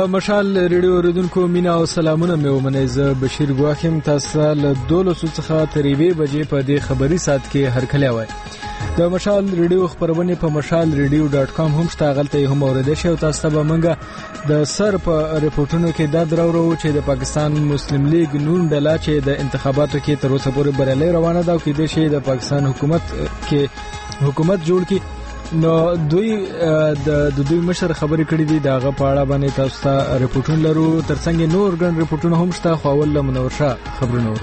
د مشال ریډیو اوریدونکو مینا او سلامونه مې ومنئ. زه بشیر ګواخیم تاسو له 12 څخه تر 1 بجې په دې خبري سات کې هرکلی وای. د مشال ریډیو خبرونه په mashalradio.com هم شته، غلطه هم اوریدئ شئ او تاسو ته موږ د سر په ریپورتونو کې دا درو چې د پاکستان مسلم لیگ نون ډله چې د انتخاباتو کې تر اوسه پورې بریالي روانه ده او کې د شي د پاکستان حکومت جوړ کی نو دوی د دوی مشر خبرې کړې دي. داغه په اړه باندې تاسو ته ریپورتونه لرو، ترڅنګ نور ګڼ ریپورتونه هم شته، خو اول له منور شاه خبرونه.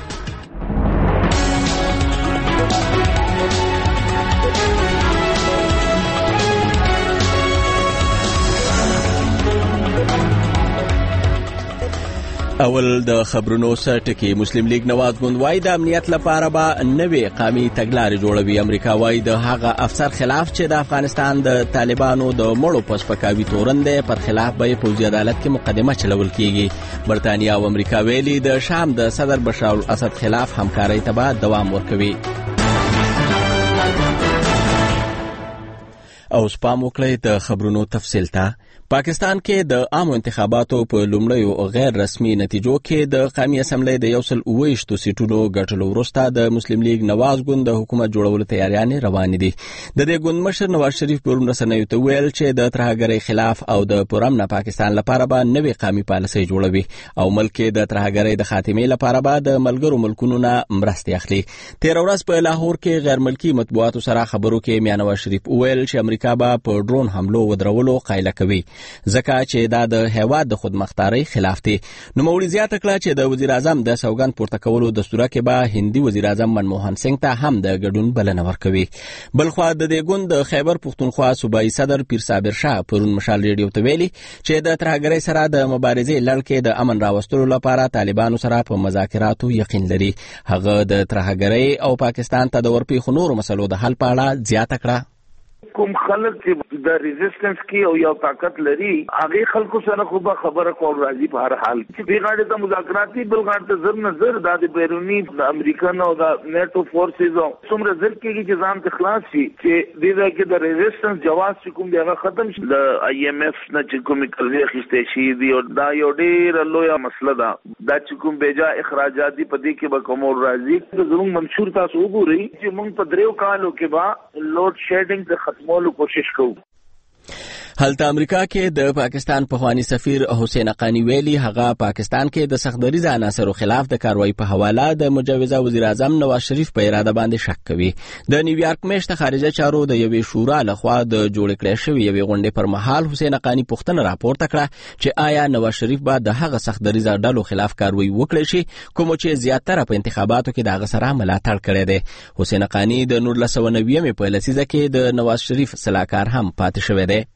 اول د خبرونو سرټکی مسلم لیگ نواز ګوند وای د امنیت لپاره به نوې قومي تګلارې جوړوي. امریکا وای د هغه افسر خلاف چې د افغانستان د طالبانو د مړو پسپکاوي تورن دی پر خلاف به پوځي عدالت کې مقدمه چلول کیږي. برتانیا او امریکا ویلي د شام د صدر بشار الاسد خلاف همکارۍ ته به دوام ورکوي. او سپام وکړئ د خبرونو تفصیل ته. پاکستان کې د عامو انتخاباتو په لومړیو غیر رسمي نتیجو کې د قومي اسمبلی د 128 سیټونو ګټلو وروسته د مسلم لیگ نواز ګوند د حکومت جوړولو تیاریانې روانې دي. د دې ګوند مشر نواز شریف پرون رسنیو ته ویل چې د ترهګرۍ خلاف او د پرامن پاکستان لپاره به نوې قومي پالیسۍ جوړوي او ملک د ترهګرۍ د خاتمې لپاره به د ملګرو ملکونو نه مرستې اخلي. تیر ورځ په لاهور کې غیر ملکی مطبوعاتو سره خبرو کې میاں نواز شریف ویل چې امریکا به په ډرون حملو ودرولو قایله کوي ځکه چې دا د هیواد د خودمختارۍ خلاف دی. نو مولوی زیاته کړه چې د وزیر اعظم د سوګند پورته کولو دستور کې به هندي وزیر اعظم منموهن سنگ ته هم د ګډون بلنه ورکوي. بلخوا د دې ګوند د خیبر پختونخوا صوبایي صدر پیر صابر شاه پرون مشال ریډیو ته ویلي چې د ترهګرۍ سره د مبارزې لړ کې د امن راوستلو لپاره طالبانو سره په مذاکراتو یقین لري. هغه د ترهګرۍ او پاکستان ته د ورپېښو نورو مسلو د حل په اړه زیاته کړه. کوم خلک چې د ریزिस्टنس کې او یو طاقت لري هغه خلکو سره خو به خبره کول راځي په هر حال چې بیغاړه د مذاکراتي بلغاړه ته زر نظر د بیرونی د امریکن او د نیټو فورسز او څومره زر کېږي چې ځان ته خلاص شي چې د دې کې د ریزिस्टنس جواز چې کوم دی هغه ختم شي. د IMF نه چې کوم قرضې اخیستې شي دی او دا یو ډېر لویه مسله ده. دا چې کوم بیجا اخراجات دي په دې کې به کوم راځي زموږ منشور تاسو وګورئ چې موږ په دریو کالو کې به لوډ شیډینګ د ختمولو کوشش کوو. هلته امریکا کې د پاکستان پخوانی سفیر حسین حقانی ویلي هغه پاکستان کې د سختدریزه عناصرو خلاف د کاروایی په حواله د مجوزه وزیر اعظم نواز شریف په اراده باندې شک کوي. د نیویارک میشته خارجه چارو د یوې شورا لخوا د جوړ کړې شوې یوې غونډې پر مهال حسین حقانی پوښتنه راپورته کړه چې آیا نواز شریف به د هغه سختدریزه ډلو خلاف کاروایی وکړي شي کوم چې زیاتره په انتخاباتو کې د هغه سره ملاتړ کړی دی. حسین حقانی د 1990 په لسیزه کې د نواز شریف صلاحکار هم پاتې شوی دی.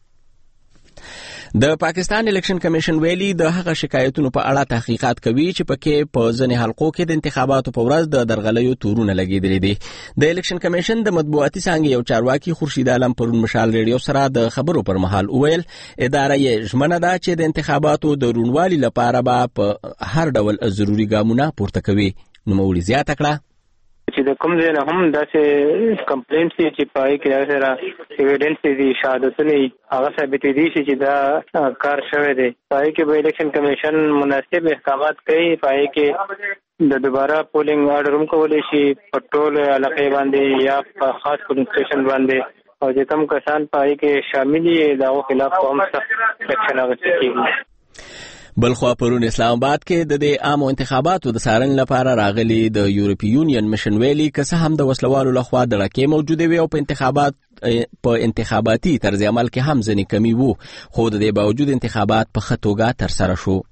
د پاکستان الیکشن کمیشن ویلي د هغه شکایتونو په اړه تحقیقات کوي چې پکې په ځینې حلقو کې د انتخاباتو په ورځ د درغلیو تورونه لګېدلي دي. د الیکشن کمیشن د مطبوعاتي څانګې یو چارواکي خورشید عالم پرون مشال ریډیو سره د خبرو پر مهال وویل اداره یې ژمنه ده چې د انتخاباتو د روڼوالي لپاره به په هر ډول ضروري ګامونه پورته کوي. نوموړي زیاته کړه چې د کوم ځای نه هم داسې کمپلینټس چې پای کې سره ایویډنس دي شهادتونه هغه ثابت دي چې دا کار شوی دی. پای کې به الیکشن کمیشن مناسب احکامات کوي. پای کې د دوباره پولینګ آرډر هم کولی شي په ټول علاقې باندې یا په خاص پولینګ سټیشن باندې او چې کوم کسان پای کې شامل دي دغو خلاف هم سخت اکشن اخیستل کېږي. بلخوا پرون اسلام آباد کې د دې عامو انتخاباتو د څارنې لپاره راغلي د یورپی یونین مشن ویلي که څه هم د وسلوالو لخوا د ډاکې موجودې وي او په انتخاباتي طرز عمل کې هم ځینې کمی وو خو د دې باوجود انتخابات په ښه توګه ترسره شو.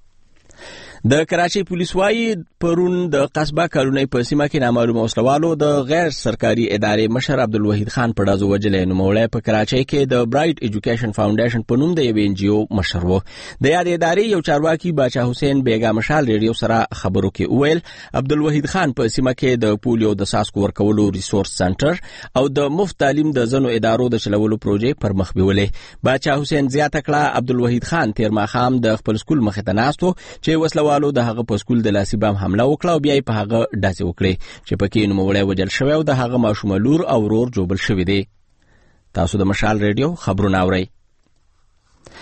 د کراچۍ پولیس وايي پرون د قصبه کالونۍ په سیمه کې نامعلومه وسلوالو د غیر سرکاري ادارې مشر عبدالوحید خان په ډازو وجلی. نوموړی په کراچۍ کې د برایټ ایجوکیشن فاونډیشن په نوم د یوې NGO مشر و. د یادې ادارې یو چارواکي باچا حسین بیګا مشال ریډیو سره خبرو کې وویل عبدالوحید خان په سیمه کې د پولیو د څاڅکو ورکولو ریسورس سنټر او د مفت تعلیم د ځینو ادارو د چلولو پروژې پر مخ بیولې. باچا حسین زیاته کړه عبدالوحید خان تیر ماښام د خپل سکول مخې ته ناست و چې وسلوالو د هغه په سکول د لاسي بم حمله وکړه او بیا یې په هغه ډزې وکړې چې پکې نوموړی وژل شوی او د هغه ماشومه لور او ورور جوبل شوي دي. تاسو د مشال ریډیو خبرونه اورئ.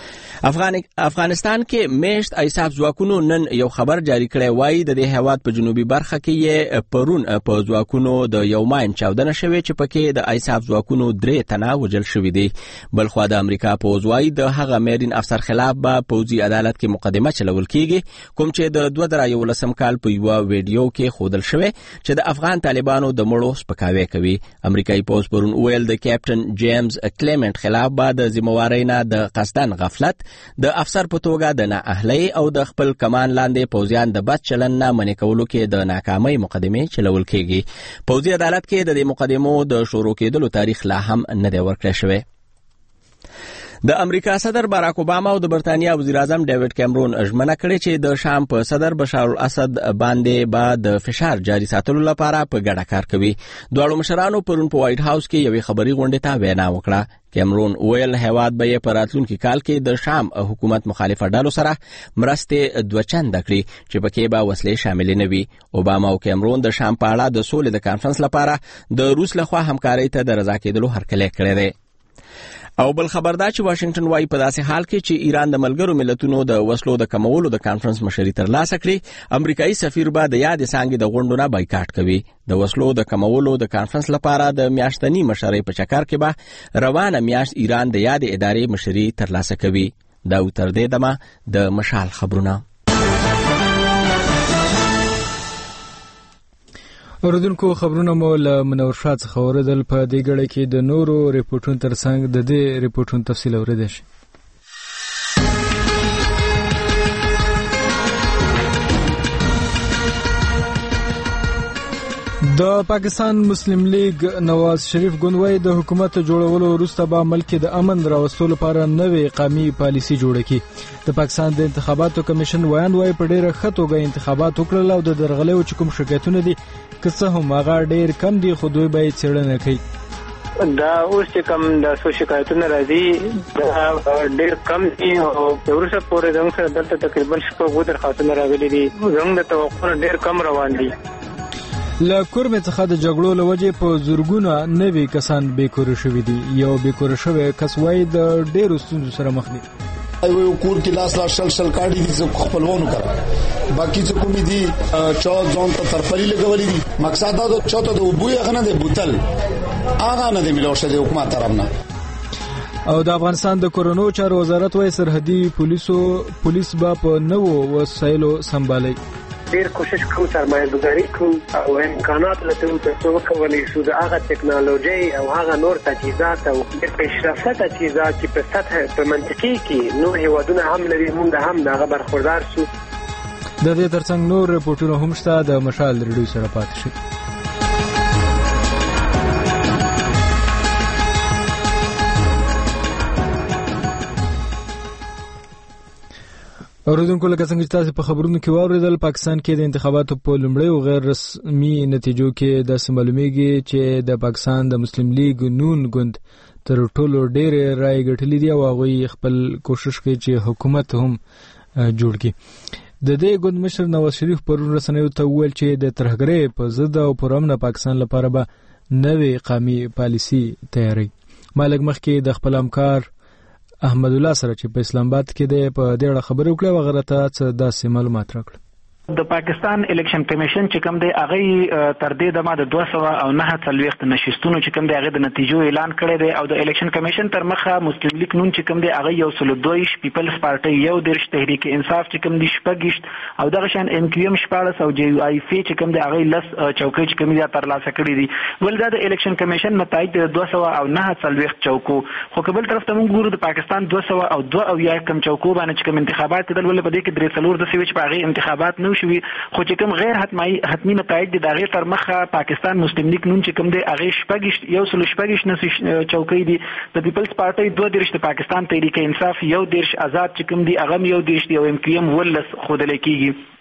افغانستان کې میشت ایساف ځواکونو نن یو خبر جاری کړی وایي د دې هیواد په جنوبي برخه کې پرون په ځواکونو د یو ماین چاودنه شوې چې پکې د ایساف ځواکونو 3 تنه وژل شوي دي. بلخوا د امریکا پوځ وایي د هغه میرین افسر خلاف به پوځي عدالت کې مقدمه چلول کیږي کوم چې د 2011 کال په یو ویډیو کې ښودل شوی چې د افغان طالبانو د مړو سپکاوی کوي. امریکایي پوځ پرون ویل د کیپټن جیمز کلیمنټ خلاف به د ذمہوارۍ نه د قصدن غفلت د افسر په توګه د نااهلۍ او د خپل کمان لاندې پوځیان د بد چلن نه منع کولو کې د ناکامۍ مقدمې چلول کیږي. پوځي عدالت کې د دې مقدمو د شروع کېدلو تاریخ لا هم نه دی ورکړی شوی. د امریکا صدر باراک اوباما او د برتانیا وزیر اعظم ډیوډ کیمرون ژمنه کړې چې د شام په صدر بشار الاسد باندې به د فشار جاري ساتلو لپاره په ګډه کار کوي. دواړو مشرانو پرون په وایټ هاوس کې یوې خبري غونډې ته وینا وکړه. کیمرون ویل هیواد به په راتلونکي کال کې د شام حکومت مخالفه ډلو سره مرستې دوچنده کړي چې پکې به وسلې شاملې نه وي. اوباما او کیمرون د شام په اړه د سولې د کانفرنس لپاره د روس لخوا همکارۍ ته د رضا کېدلو هرکلی کړی دی. او بل خبردار چې واشنگټن وايي په داسې حال کې چې ایران د ملګرو ملتونو د وسلو د کمولو د کانفرنس مشري ترلاسه کړي امریکایي سفیر به د یاد څانګې د غونډو نه بایکاټ کوي. د وسلو د کمولو د کانفرنس لپاره د میاشتنی مشرۍ په چکر کې به روانه میاشت ایران د یاد ادارې مشري ترلاسه کوي. دا تر دې دمه د مشال خبرونه. اوردونکو خبرونه مو له منور شاه څخه اوریدل. په دې غړې کې د نورو ریپورتونو ترڅنګ د دې ریپورتونو تفصیل اوریدل شي. د پاکستان مسلم لیگ نواز شریف ګوند د حکومت جوړولو وروسته به ملک د امن راوستلو لپاره نوې قومي پالیسي جوړه کړي. د پاکستان د انتخاباتو کمیشن وایي په ډیره ښه توګه انتخابات وکړل او د درغلیو چې کوم شکایتونه دي که څه هم هغه ډیر کم دي خو دوی به څېړنه کوي. دا اوس چې کم د سو شکایتونه راځي دا ډیر کم دي او ورسره پورې زموږ سره دلته تقریبا شپږ درخواستونه راغلي دي. زموږ د توقع ډیر کم روان دي. له کورمې څخه د جګړو له وجې په زورګونه نوي کسان بیکوره شوي دي. یو بیکوره شوی کس وایي د ډیرو ستونزو سره مخ دي. یو کور کې لاس شل کاډي دي خپلوانو کړه باقي څه کومې دي چا ځان ته ترپلي لګولې دي. مقصد دا چې چاته د وبوي غنه د بوتل هغه نه دی ملوشه د حکومت طرف نه. او د افغانستان د کورونو چارو وزارت وايي سرحدي پولیس به په نوو وسایلو سمبالي. ډیر کوشش کوو سرمایه گذاري کوو او امکانات لته تاسو وکولای شو د هغه ټکنالوژي او هغه نور تجهیزات او پیشرفته تجهیزات چې په سطح په منطقي کې نور هیوادونه هم لري موږ هم دغه برخوردار شو. د دې ترڅنګ نور ریپورتونه هم شته. د مشال ریډیو سره پاتې شئ. اوردونکو لکه څنګه چې تاسو په خبرونو کې واوریدل پاکستان کې د انتخاباتو په لومړي او غیر رسمي نتیجو کې د معلومیږي چې د پاکستان د مسلم لیگ نون ګوند تر ټولو ډېر رای ګټلې دي او هغه خپل کوشش کوي چې حکومت هم جوړ کړي. د دې ګوند مشر نواز شریف پرون رسنیو ته وویل چې د ترهګرۍ په ضد او پرامن پاکستان لپاره به نوې قومي پالیسي تیاری. مالک مخکې د خپل همکار احمد الله سره چې په اسلام آباد کې د په دې اړه خبرې وکړه وغیرہ ته څه داسې معلومات راکړل. د پاکستان الیکشن کمیشن چې کوم دی هغه تر دې دمه د 209 نشستونو چې کوم دی هغه د نتیجو اعلان کړی دی او د الیکشن کمیشن تر مخه مسلم لیگ نون چې کوم دی هغه یو سل دویش پیپلز پارټي یو درش تحریک انصاف چې کوم دی شپږشت او دغه شان ام کیو ام شپاړس او جی آی فی چې کوم دی هغه لس چوکۍ چې کوم دی ترلاسه کړی دي. ول دا د الیکشن کمیشن نتایج د 209 چوکو خو قبل طرف ته موږ ګورو د پاکستان 202 او یا کم چوکو باندې چې کوم انتخابات کېدل ول په دې کې درې څلور د سویچ په هغه انتخابات نو شوي خو چې کوم غیر حتمی نتایج دي دغه تر مخه پاکستان مسلم لیگ نون چې کوم دی هغه شپږ یو سل شپږ نس چوکۍ دي. د پیپلز پارټي 2 درش د پاکستان تحریک انصاف یو درش آزاد چې کوم دی هغه یو درش دی او ام کیو ام ولس خودل کیږي.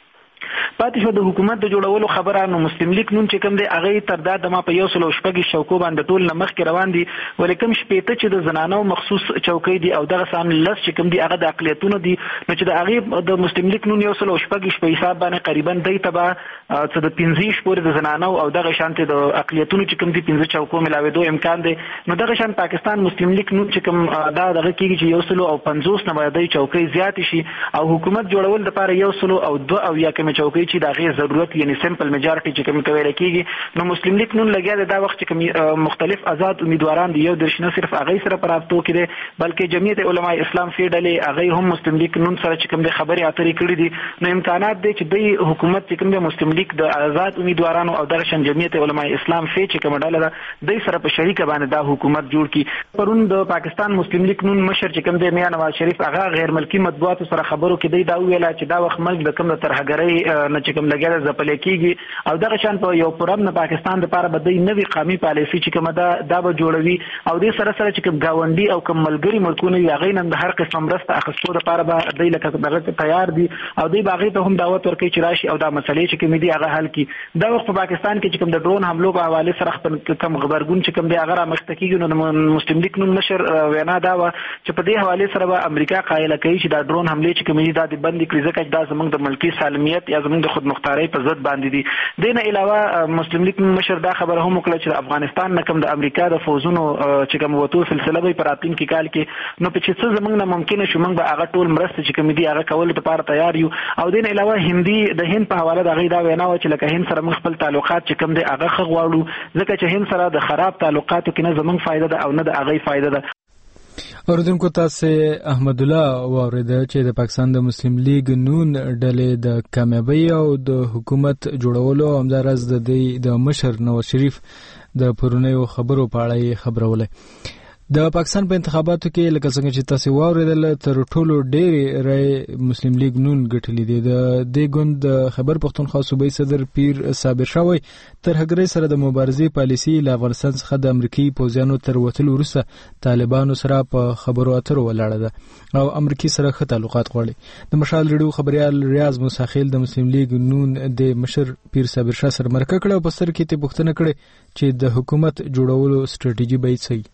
پاتې شو د حکومت د جوړولو خبره. نو مسلم لیگ نون چې کوم دی هغه تر دا د ما په 116 شوکو باندې ټول نمخ کې روان دي، ولیکم شپېته چې د زنانو مخصوص چوکۍ دي او دغه سام لس چې کوم دي هغه د اقلیتونو دي. نو چې د هغه د مسلم لیگ نون 116 په حساب باندې قریبا دی تبا څه د 15 پورې د زنانو او دغه شانته د اقلیتونو چې کوم دي 15 چوکو ملاوي امکان دی. نو دغه شان پاکستان مسلم لیگ نون چې کوم دا دغه کېږي چې 150 نه باندې چوکۍ زیات شي او حکومت جوړول د لپاره 102 او یا کوم چوکۍ چې دغه ضرورت یعنی سمپل میجارټي چې کوم کوي راکېږي. نو مسلم لیگ نون لګیا دا وخت چې کوم مختلف آزاد امیدواران دي، یو درشنه صرف هغه سره پراپتو کړي بلکې جمعیت علماء اسلام فیډلې هغه هم مسلم لیگ نون سره چې کوم خبري اترې کړې دي. نو امکانات دي چې د حکومت چې کوم مسلم لیگ د آزاد امیدوارانو او درشن جمعیت علماء اسلام فی چې کوم ډله ده د سره په شریک باندې دا حکومت جوړ کړي. پرون د پاکستان مسلم لیگ نون مشر چې کوم د میاں نواز شریف هغه غیر ملکی مطبوعات سره خبرو کې دا ویل چې دا وخت ملک د کوم ترهګرۍ نه چې کوم لګیا ځپل کېږي او دغه شان په یو پرم نه پاکستان د لپاره بدی نوې قومي پالیسي چې کوم دا به جوړوي او د سره سره چې کوم گاونډي او کوم ملګری ملکونه یې هغه نن د هر قسم مرسته اخیستو لپاره به د لکه دغه تیار دي او د باغې ته هم دعوت ورکوي چې راشي او دا مسلې چې کوم دي هغه حل کړي. دا وخت په پاکستان کې چې کوم د ډرون حملو په حواله سره کوم خبرګون چې کوم دی هغه رامخته کېږي. نو مسلم لیگ نون مشر وینا دا و چې په دې حواله سره به امریکا قایله کوي چې دا ډرون حملې چې کوم دي دا د بند کړي ځکه دا زموږ د ملکی سالمیت یا زموږ د خودمختارۍ په ضد باندې دي. دینه علاوه مسلم لیگ مشر دا خبره هم وکړه چې افغانستان نه کوم د امریکا د فوزونو چې کوم وته سلسله به پراتین کې کال کې نو په چې څه زموږ نه ممکن شو موږ به هغه ټول مرسته چې کوم دي هغه کول لپاره تیار یو. او دینه علاوه د هند په حواله د غي دا وینا و چې لکه هند سره موږ خپل تعلقات چې کوم دي هغه غواړو ځکه چې هند سره د خراب تعلقاتو کې نه زموږ فائدہ ده او نه د هغه فائدہ ده. اوردونکو تاسو احمد الله واورید چې د پاکستان د مسلم لیگ نون ډلې د کامیابی او د حکومت جوړولو همدارس د مشر نواز شریف د پرونیو خبرو په اړه خبرولې. د پاکستان په انتخاباتو کې لکه څنګه چې تاسو واوریدل تر ټولو ډېر رای مسلم لیگ نون ګټلې دي. د ګوند د خیبر پختونخوا صوبایي صدر پیر صابر شاه وایي ترهګرۍ سره د مبارزې پالیسي له افغانستان څخه د امریکایي پوځیانو تر وتلو وروسته طالبانو سره په خبرو اترو ولاړه ده او امریکای سره ښه تعلقات غواړي. د مشال ریډیو خبريال ریاض موساخیل د مسلم لیگ نون د مشر پیر صابر شاه سره مرکه کړه او په سر کې ته پوښتنه کړې چې د حکومت جوړولو ستراتیژي به څه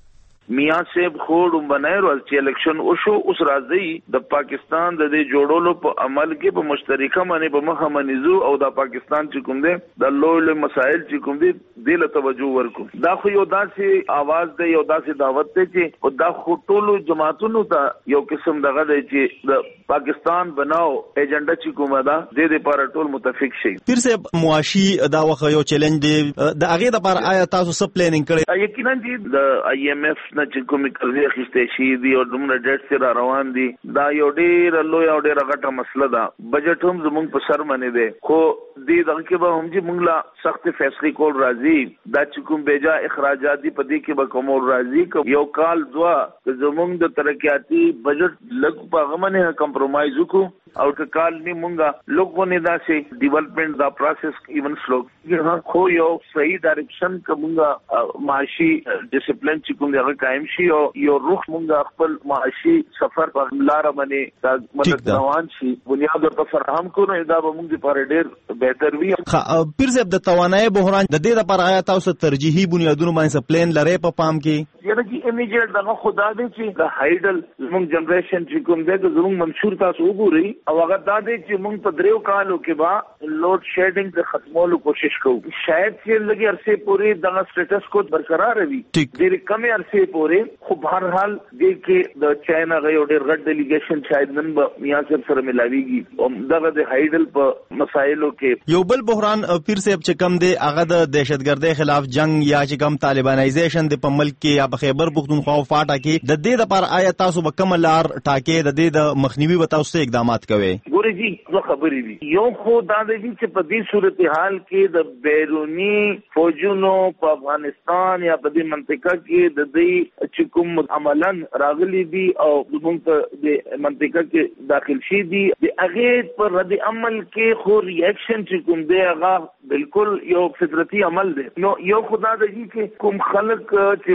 میاں صاحب خوړ بنای ورځ چې الیکشن وشو اوس راځي د پاکستان د دې جوړولو په عمل کې په مشترکه باندې په مخه منځو او د پاکستان چې کوم دي د لوی مسائل چې کوم دي د له توجه ورکو. دا خو یو داسې आवाज دی یو داسې دعوت دی چې دا خو ټولو جماعتونو ته یو قسم دغه دی چې د پاکستان بناو ایجنډا چې کومه ده د دې لپاره ټول متفق شي. پیر صاحب معاشي دا وخت یو چیلنج دی د هغه لپاره آیا تاسو څه پلانینګ کړی؟ یقینا چې د IMF نه چې کومې قرضې اخیستې شي دي او دومره ډیټ سره روان دي دا یو ډېر لوی او ډېر غټه مسله ده. بجټ هم زموږ په سر باندې دی خو دې دغه کې به هم چې موږ لا سخت فیصلې کول راځي دا چې کوم بیجا اخراجات دي په دې کې به کوم راځي یو کال دوا زموږ د ترقیاتي بجټ لږ په غمنه کمپرمایز وکړو او که کال نه مونږه لوګونه دا سي ډیولپمنٹ دا پروسس ایون سلو خو یو صحیح ډایرکشن کومه معاشي ډیسپلین چې کوم دی قائم شي او یو روح مونږه خپل معاشي سفر په لار باندې دا مدد روان شي بنیاد ورته فراهم کړو دا به موږ لپاره ډېر بهتر وي. پیر صاحب د توانایي بحران د دې لپاره آیا تاسو ترجیحي بنیادونو باندې پلان لري په پام کې؟ یعنی چې امیجیټ دغه خدا دې چې د هایډل زموږ جنریشن چې کوم دی زموږ منشور تاسو وګورئ او هغه دا دی چې موږ په دریو کالو کې با لوډ شیډینګ د ختمولو کوشش کوو. شاید چې لږ عرصه پورې دغه سټیټس کو برقرار وي ډېر کم عرصه پورې خو بهر حال دې کې د چاینا غي ډېر غټ ډیلیګیشن شاید نن به میاں سره ملاويږي او دغه د هایډل په مسایلو کې یو بل بحران پیر صاحب چې کم دی هغه د دهشتګردۍ خلاف جنگ یا چې کم طالبانایزیشن د په ملک کې یا په خیبر پختونخوا او فاټا کې د دې لپاره آیا تاسو به کوم لار ټاکې د دې د مخنیوي به تاسو اقدامات کوئ؟ ګورئ جی زه خبرې دي یو خو دا دی چې په دې صورتحال کې د بیرونی فوجونو په افغانستان یا په دې منطقه کې د دې چې کوم عملاً راغلي دي او موږ په دې منطقه کې داخل شي دي د هغې پر رد عمل کې خو ریاکشن چې کوم دی هغه بالکل یو فطرتي عمل دی. نو یو خدا دی چې کوم خلک چې واقعي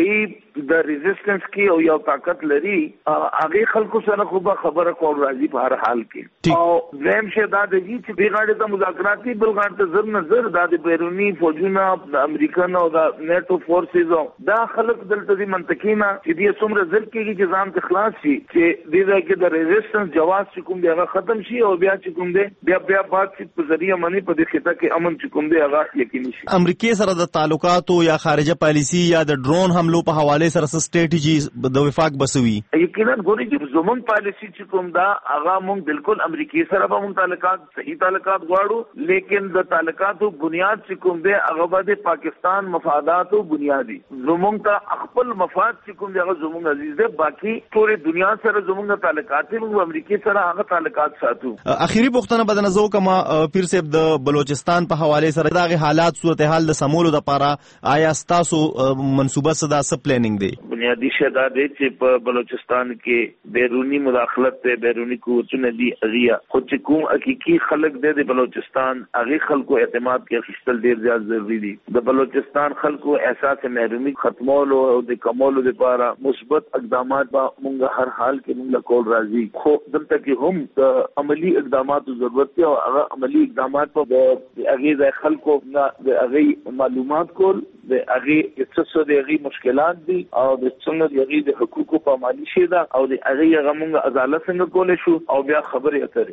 هغه د ریزिस्टنس کې او یو طاقت لري هغه خلکو سره خو به خبره کول راځي په هر حال کې او زم شه دا د دې چې بیغاړه د مذاکراتي بلغاړه ته زر نظر د بیرونی فوجونه د امریکن او د نیټو فورسز دا خلک دلته دي منطقينا چې دې څومره زر کېږي چې ځان ته خلاص شي چې دې کې د ریزिस्टنس جواز چې کوم دی هغه ختم شي او بیا چې کوم دی بیا بعد چې په ذریعہ منی په دې خطه کې امن چې کوم دی هغه یقیني شي امریکای سره د تعلقاتو یا خارجه پالیسی یا د ډرون حملو په حواله سره سټریټیجی د وفاق بسوي یقینا ګوري چې زمون پالیسی چې کوم دا هغه مونږ بالکل امریکای سره به مونږ تعلقات صحیح تعلقات غواړو لیکن د تعلقاتو بنیاد چې کوم دی هغه به پاکستان مفاداتو بنیادی زمون ته خپل مفاد چې کوم دی هغه زمون عزیز دی باقي ټول دنیا سره زمون تعلقات مونږ امریکای سره هغه تعلقات ساتو اخیری پوښتنه بدن زو کما پیر صاحب د بلوچستان په حواله سره دغه حالات صورتحال د سمولو د پاره آیا تاسو منصوبه صدا س پلانینګ دی بنیادی شدا دی چې په بلوچستان کې بیرونی مداخلت ته بیرونی قوتونه دي اغیا خو چې کوم حقيقي خلک د بلوچستان هغه خلکو اعتماد کې خپل ډیر زیات ضروری دي د بلوچستان خلکو احساس محرومي ختمولو او د کمولو لپاره مثبت اقدامات به مونږ هر حال کې مونږ کول راځي خو دلته کې هم د عملی اقداماتو ضرورت دی او هغه عملی اقدامات په هغه د خلکو د هغه معلومات کول د هغه څه د هغه مشکلات دي او د څنګه د هغه د حقوقو په مالی شي دا او د هغه غمونږ عدالت څنګه کولای شو او بیا خبرې اترې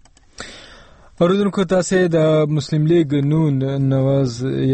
اوریدونکو تاسو د مسلم لیگ نون نواز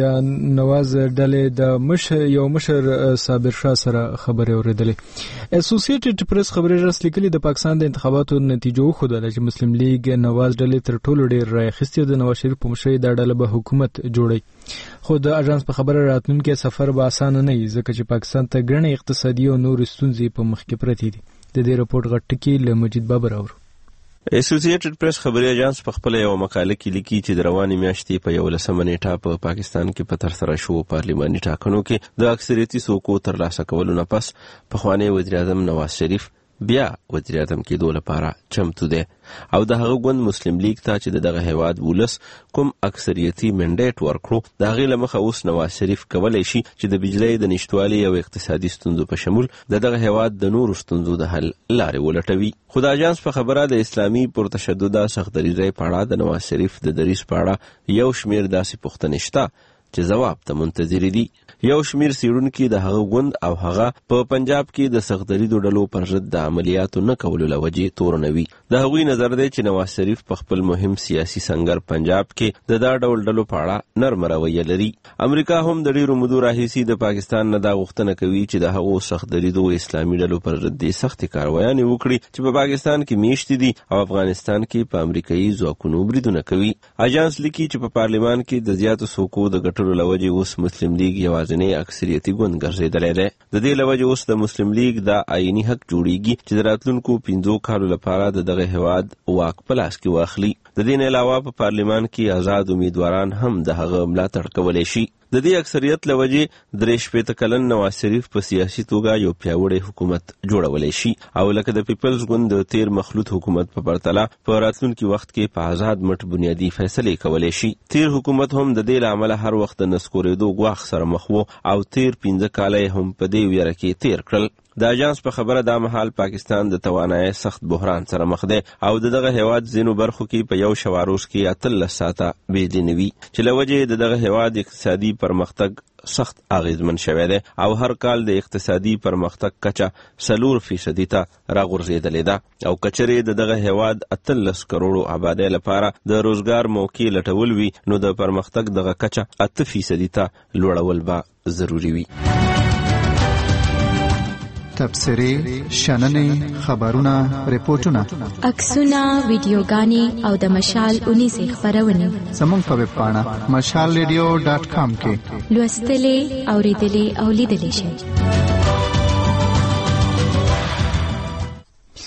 ډلې د یو مشر صابر شاه سره خبرې اوریدلې اسوسییټډ پریس خبري رسل لیکلي د پاکستان د انتخاباتو نتیجو خوده چې مسلم لیگ نواز ډلې تر ټولو ډیر رای اخیستي د نواز شریف په مشرۍ د ډله به حکومت جوړي خو د اژانس په خبره راتلونکي سفر به اسانه نه وي ځکه چې پاکستان ته ګڼې اقتصادي او نور ستونزې په مخ کې پرتې دي د دې رپورټ غټکی له مجید بابر اور اسوسییټډ پریس خبري اژانس په خپل یو مقاله کې لیکي چې د رواني میاشتې په 11 نیټه په پاکستان کې په ترسره شو پارلماني ټاکنو کې د اکثریتي څوکو ترلاسه کولو نه پس پخوانی وزیر اعظم نواز شریف بیا وزیر اعظم کېدو لپاره چمتو دی او د هغه ګوند مسلم لیگ ته چې دغه هیواد ولس کوم اکثریتي منډیټ ورکړو د هغې له مخه اوس نواز شریف کولی شي چې د بجلی د نشتوالي او اقتصادي ستونزو په شمول دغه هیواد د نورو ستونزو د حل لارې ولټوي خو د اژانس په خبره د اسلامي پرتشدد سختدریزۍ په اړه د نواز شریف د دریځ په اړه یو شمیر داسې پوښتنې شته چې جواب ته منتظر دي یو شمیر سیړونکي د هغه ګوند او هغه په پنجاب کې د سختدریزو ډلو پر ضد د عملیاتو نه کولو لوجې تورنوي د هغوی نظر دی چې نواز شریف په خپل مهم سیاسي سنگر پنجاب کې د دا ډول ډلو په اړه نرم رویه لري امریکا هم د ډیرو مودو راهیسې د پاکستان نه دا غوښتنه کوي چې د هغو سختدریزو اسلامي ډلو پر ضد سختې کاروایانې وکړي چې په پاکستان کې میشتې دي او افغانستان کې په امریکایي ځواکونو بریدونه کوي اژانس لیکي چې په پارلمان کې د زیاتو څوکو د ګټلو لوجې اوس مسلم لیگ یوازینی اکثریتي ګوند ګرځېدلی دی د دې لوجې اوس د مسلم لیگ دا آئیني حق جوړیږي چې د راتلونکو 15 کالو لپاره د دغه هیواد واک په لاس کې واخلي د دې نه علاوه په پارلمان کې آزاد امیدواران هم د هغه ملاتړ کولی شي د دې اکثریت لوجې 63 کلن نواز شریف په سیاسي توګه یو پیاوړی حکومت جوړولی شي او لکه د پیپلز ګوند د تیر مخلوط حکومت په پرتله په راتلونکي وخت کې په آزاد مټ بنیادي فیصلې کولی شي تیر حکومت هم د دې له امله هر وخت د نسکورېدو ګواښ سره مخ و او تیر 15 کاله هم په دې ویره کې تیر کړل د اژانس په خبره دا مهال پاکستان د توانایي سخت بحران سره مخ دی او دغه هیواد ځینو برخو کې په یو شواروز کې 13 ساعته بجلی نه وي چې له وجې دغه هیواد اقتصادي پرمختګ سخت اغیزمن شوی دی او هر کال د اقتصادي پرمختګ کچه 4% ته راغورځېدلې ده او کچرې دغه هیواد 13 کروڑو آبادی لپاره د روزګار موقع لټول وي نو د پرمختګ دغه کچه 8% ته لوړول به ضروری وي تبصرې شننې خبرونه ریپورتونه عکسونه ویډیوګانې او د مشال 19 خبرونه زموږ په ویب پاڼه mashalradio.com کې لوستلې اوریدلې او لیدلې شئ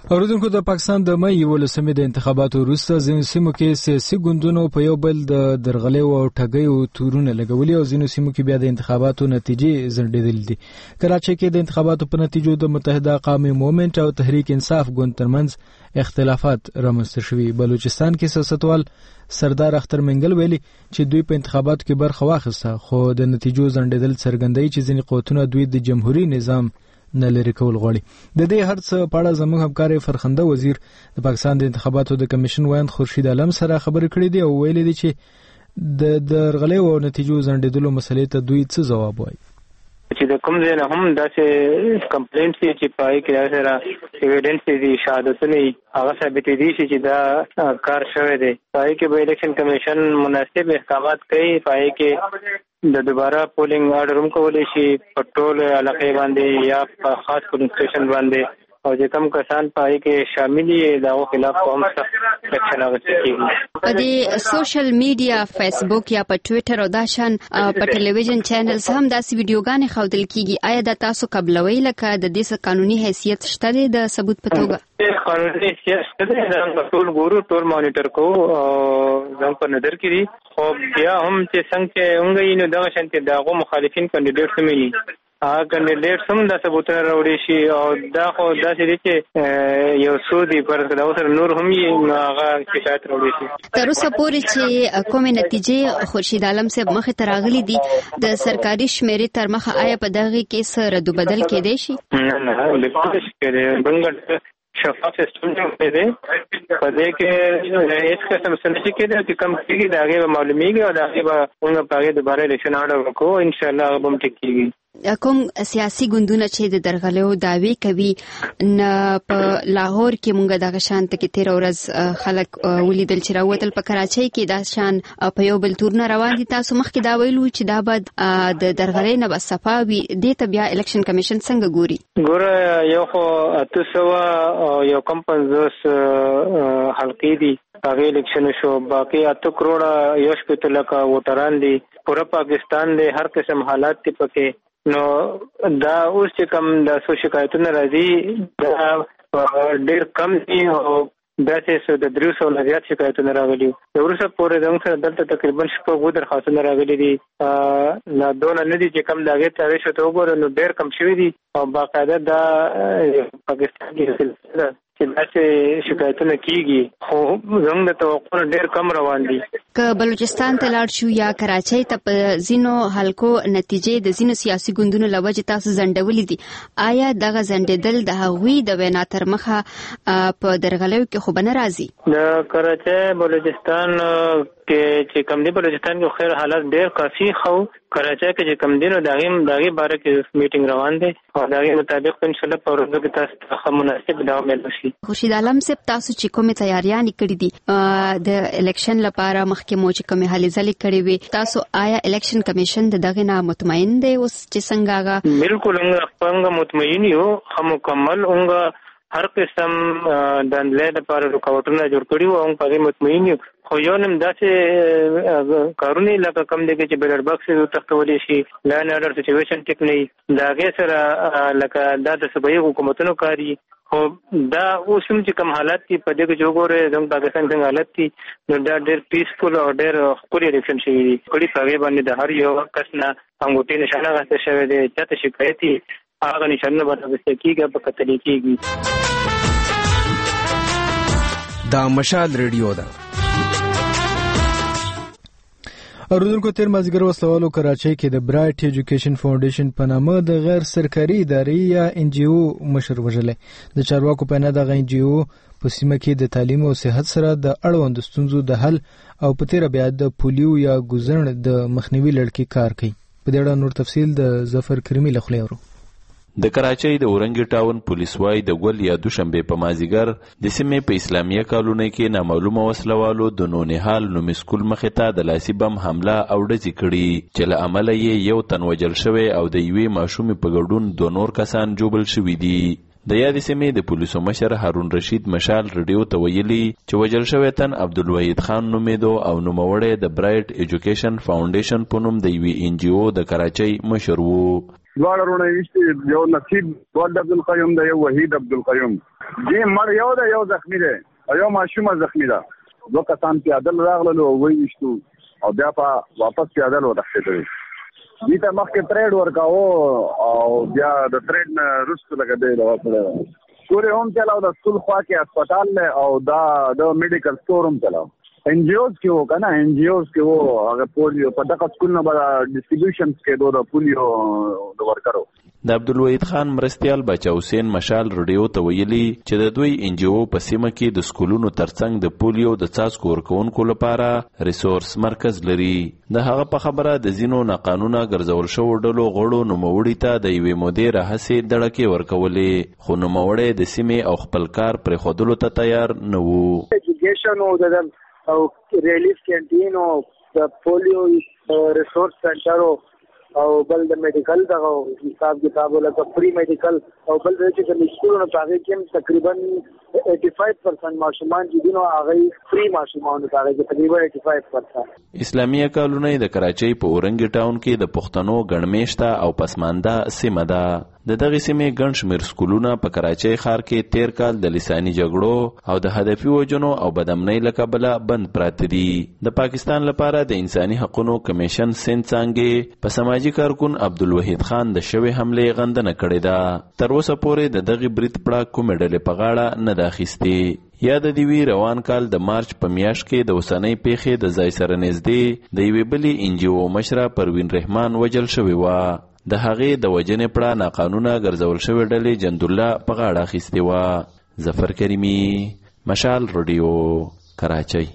اوریدونکو د پاکستان د مې 11 د انتخاباتو وروسته ځینو سیمو کې سیاسي ګوندونو په یو بل د درغلۍ او ټګۍ تورونه لګولي او ځینو سیمو کې بیا د انتخاباتو نتیجې ځنډېدل دي. کراچۍ کې د انتخاباتو په نتیجو د متحده قومي موومنت او تحریک انصاف ګوند ترمنځ اختلافات رامنځته شوي. بلوچستان کې سیاستوال سردار اختر منګل ویلي چې دوی په انتخاباتو کې برخه واخیسته خو د نتیجو ځنډېدل څرګندوي چې ځینې قوتونه دوی د جمهوریت نظام نه لري کول غواړي. د دې هرڅه په اړه زموږ همکار فرخنده وزیر د پاکستان د انتخاباتو د کمیشن وایند خورشید عالم سره خبرې کړې دي او ویلي دي چې د درغلۍ او نتیجو ځنډېدلو مسلې ته دوی څه ځواب وایي. چې د کوم ځای نه هم داسې کمپلینټ چې پای کې سره ایویډنس دي شهادتونه هغه ثابت دي چې دا کار شوی دی. پای کې به الیکشن کمیشن مناسب احکامات کوي. پای کې د دوباره پولینګ آرډر هم کولی شي په ټول علاقې باندې یا په خاص پولینګ سټیشن باندې او چې کوم کسان پای کې شامل دي دغه خلاف هم سخت اکشن اخیستل کیږي. په دې سوشل میډیا فیسبوک یا په ټوئیټر او داشان په ټلویزیون چینلز هم داسې ویډیوګانې ښودل کیږي. آیا دا تاسو قبلوي لکه د دې قانوني حیثیت شته دی د ثبوت په توګه؟ قانوني حیثیت شته دی. موږ ټول ګورو ټول مانیټر کوو او زموږ په نظر کې دي. خو بیا هم چې څنګه څنګه نو دغه شانتي دغه مخالفین کاندیډیټ سمې هغه کاندیډیټ هم د ثبوتونه راوړي شي او دا خو داسې دي چې یو سودي پر دا سره نور هم یې هغه شکایت راوړي شي. تر اوسه پورې چې کومې نتیجې خورشید عالم صاحب مخې ته راغلي دي د سرکاري شمیرې تر مخه آیا په دغه کې څه رد بدل کېدای شي؟ نه بالکل شي. بنګړ شفاف سیستم جوړ دی. په دې کې هیڅ قسم سنجي کېده چې کم کېږي دا هغه معلومیږي او دا هغه موږ په هغه دوباره الیکشن آرډر وکړو. ان شاء الله هغه هم ټیک کېږي. کوم سیاسي ګوندونه چې د درغلیو دعوی کوي نه په لاهور کې مونږ دغه شان ته کې تیر ورځ خلک ولیدل چې راوتل په کراچۍ کې دا شان په یو بل تورونه روان دي. تاسو مخکې دا ویلو چې دا بعد د درغلۍ نه بسفا وي. دې ته بیا الیکشن کمیشن څنګه ګوري؟ ګوره یو خو 300 یو کم 50 حلقې دي هغه الیکشن شو. باقي 8 کروڑ یو شپږ لک ووټران دي. پورا پاکستان دی هر قسم حالات تی پکې. نو دا اوس چې کوم د سو شکایتونه راځي دا ډېر کم دي او داسې د 300 نه زیات شکایتونه راغلي. وروسته پورې زموږ سره دلته تقریبا 6 درخواستونه راغلي دي. نه دونه نه دي چې کم د هغې تاریخ ته وګورو نو ډېر کم شوي دي او باقاعده دا پاکستان کې سلسله چې داسې شکایتونه کیږي خو زموږ د توقع ډېر کم روان دي. که بلوچستان ته لاړ شو یا کراچۍ ته په ځینو حلقو نتیجې د ځینو سیاسي ګوندونو له وجې تاسو ځنډولې دي، آیا دغه ځنډېدل د هغوی د وینا تر مخه په درغلیو کې خو به نه راځي؟ د کراچۍ بلوچستان کې چې کم دی بلوچستان کې خیر حالت ډېر کافي خو کراچۍ کې چې کم دی نو د هغې باره کې میټینګ روان دی او د هغې مطابق په انشاءالله په ورځو کې تاسو ته مناسب ډول میل وشي. خورشید عالم صاحب، تاسو چې کومې تیاریانې کړې دي د الیکشن لپاره مخکې مو چې کومې هلې ځلې کړې وې، تاسو آیا الیکشن کمیشن د دغې نه مطمئن دی اوس چې څنګه هغه؟ بالکل موږ مطمئن یو، مکمل موږ هر قسم د انډلۍ لپاره رکاوټونه جوړ کړي وو او په دې مطمئن یو. خو یو نیم داسې کارونه لکه کم دی چې بیلر باکس تختولی شي، لاین آرډر سچویشن ټیک نه وي، د هغې سره لکه دا د صوبایي حکومتونو کاري. خو دا اوس هم چې کوم حالات دي په دې کې چې وګورئ زموږ پاکستان څنګه حالت دي نو دا ډېر پیسفول او ډېر ښکلي الیکشن شوي دي. کړي په هغې باندې د هر یو کس نه انګوټې نشانه اخیستل شوی دی، چاته شکایت وي هغه نشانونه به اخیستل کېږي، په کتلې کېږي. دا مشال ریډیو ده. اوریدونکو، تیر مازدیګر وسلوالو کراچۍ کې د برایټ ایجوکیشن فاونډیشن په نامه د غیر سرکاري ادارې یا ان جی او مشر وژلی. د چارواکو په نه دغه ان جی او په سیمه کې د تعلیم او صحت سره د اړوند ستونزو د حل او په تیره بیا د پولیو یا ګوزڼ د مخنیوي لړ کې کار کوي. په دې اړه نور تفصیل د ظفر کریمي له خولې اورو. د کراچۍ د اورنګي ټاون پولیس وايي د ګل یا دوشنبه په مازیګر د سیمې په اسلامیه کالونۍ کې نامعلومه وسلوالو د نونیحال نومي سکول مخې ته د لاسي بم حمله او ډزې کړي چې له امله یې یو تن وژل شوی او د یوې ماشومې په ګډون 2 نور کسان ژوبل شوي دي. د یادې سیمې د پولیسو مشر هارون رشید مشال ریډیو ته ویلي چې وژل شوی تن عبدالوحید خان نومېدو او نوموړی د برایټ ایجوکیشن فاونډیشن په نوم د یوې ان جی او د کراچۍ مشر و. دواړه رونه ویشتي، یو نصیب ولد عبدالقیوم دی، یو وحید عبدالقیوم. دې مړ یو د یو زخمی دی او یو ماشومه زخمی ده. 2 کسان پیادل راغلل او وایشتو او بیا په واپس پیادل ورخېدل. دې ته مخکې ټریډ ورکاو او بیا د ټریډ نه رسټ لګا دی راوړل. پورې هم چلاو د سکول خوا کې هسپتال له او دا د میډیکل سٹور هم چلاو. NGOs کې وو کنه NGOs کې وو هغه پولیو په دغه سکول نه به ډیسټریبیوشنز کې د پولیو د ورکرو. د عبدالوحید خان مرستیال بچا حسین مشال رډیو ته ویلي چې د دوی NGO په سیمه کې د سکولونو ترڅنګ د پولیو د څاڅکو ورکوونکو لپاره ریسورس مرکز لري. د هغه په خبره د ځینو ناقانونه ګرځول شوو ډلو غړو نوموړي ته د یوې مودې راهیسې دړکې ورکولې، خو نوموړی د سیمې او خپل کار پرېښودلو ته تیار نه و. ایجوکیشن او ریلیف کینټین او د پولیو ریسورس سنټر او بل د میډیکل دغه حساب کتاب لکه فری میډیکل او بل چې د سکولونو په هغه کې تقریبا 85% ماشومان چې دینو هغه فری ماشومان هغه کې تقریبا 85%. اسلامي کالونی د کراچۍ په اورنګ ټاون کې د پښتنو ګڼمېشته او پسمانده سیمه ده. د دغه سیمې ګڼ شمېر سکولونه په کراچۍ ښار کې تیر کال د لساني جګړو او د هدفي وژنو او بدامنۍ له کبله بند پراته دي. د پاکستان لپاره د انساني حقوقو کمیشن سند څانګې په سماجي کارکون عبدالوحید خان د شوې حملې غندنه کړې ده. تر اوسه پورې د دغه برید پړه کومې ډلې په غاړه نه ده اخیستې. یاد دی وی روان کال د مارچ په میاشت کې د اوسنۍ پیښې د ځای سره نږدې د یوې بلې NGO مشره پروین رحمان وجل شوې وه. د هغې د وجنې پړه ناقانونه ګرځول شوې ډلې جندالله په غاړه اخیستې وه. ظفر کریمي، مشال رډیو، کراچۍ.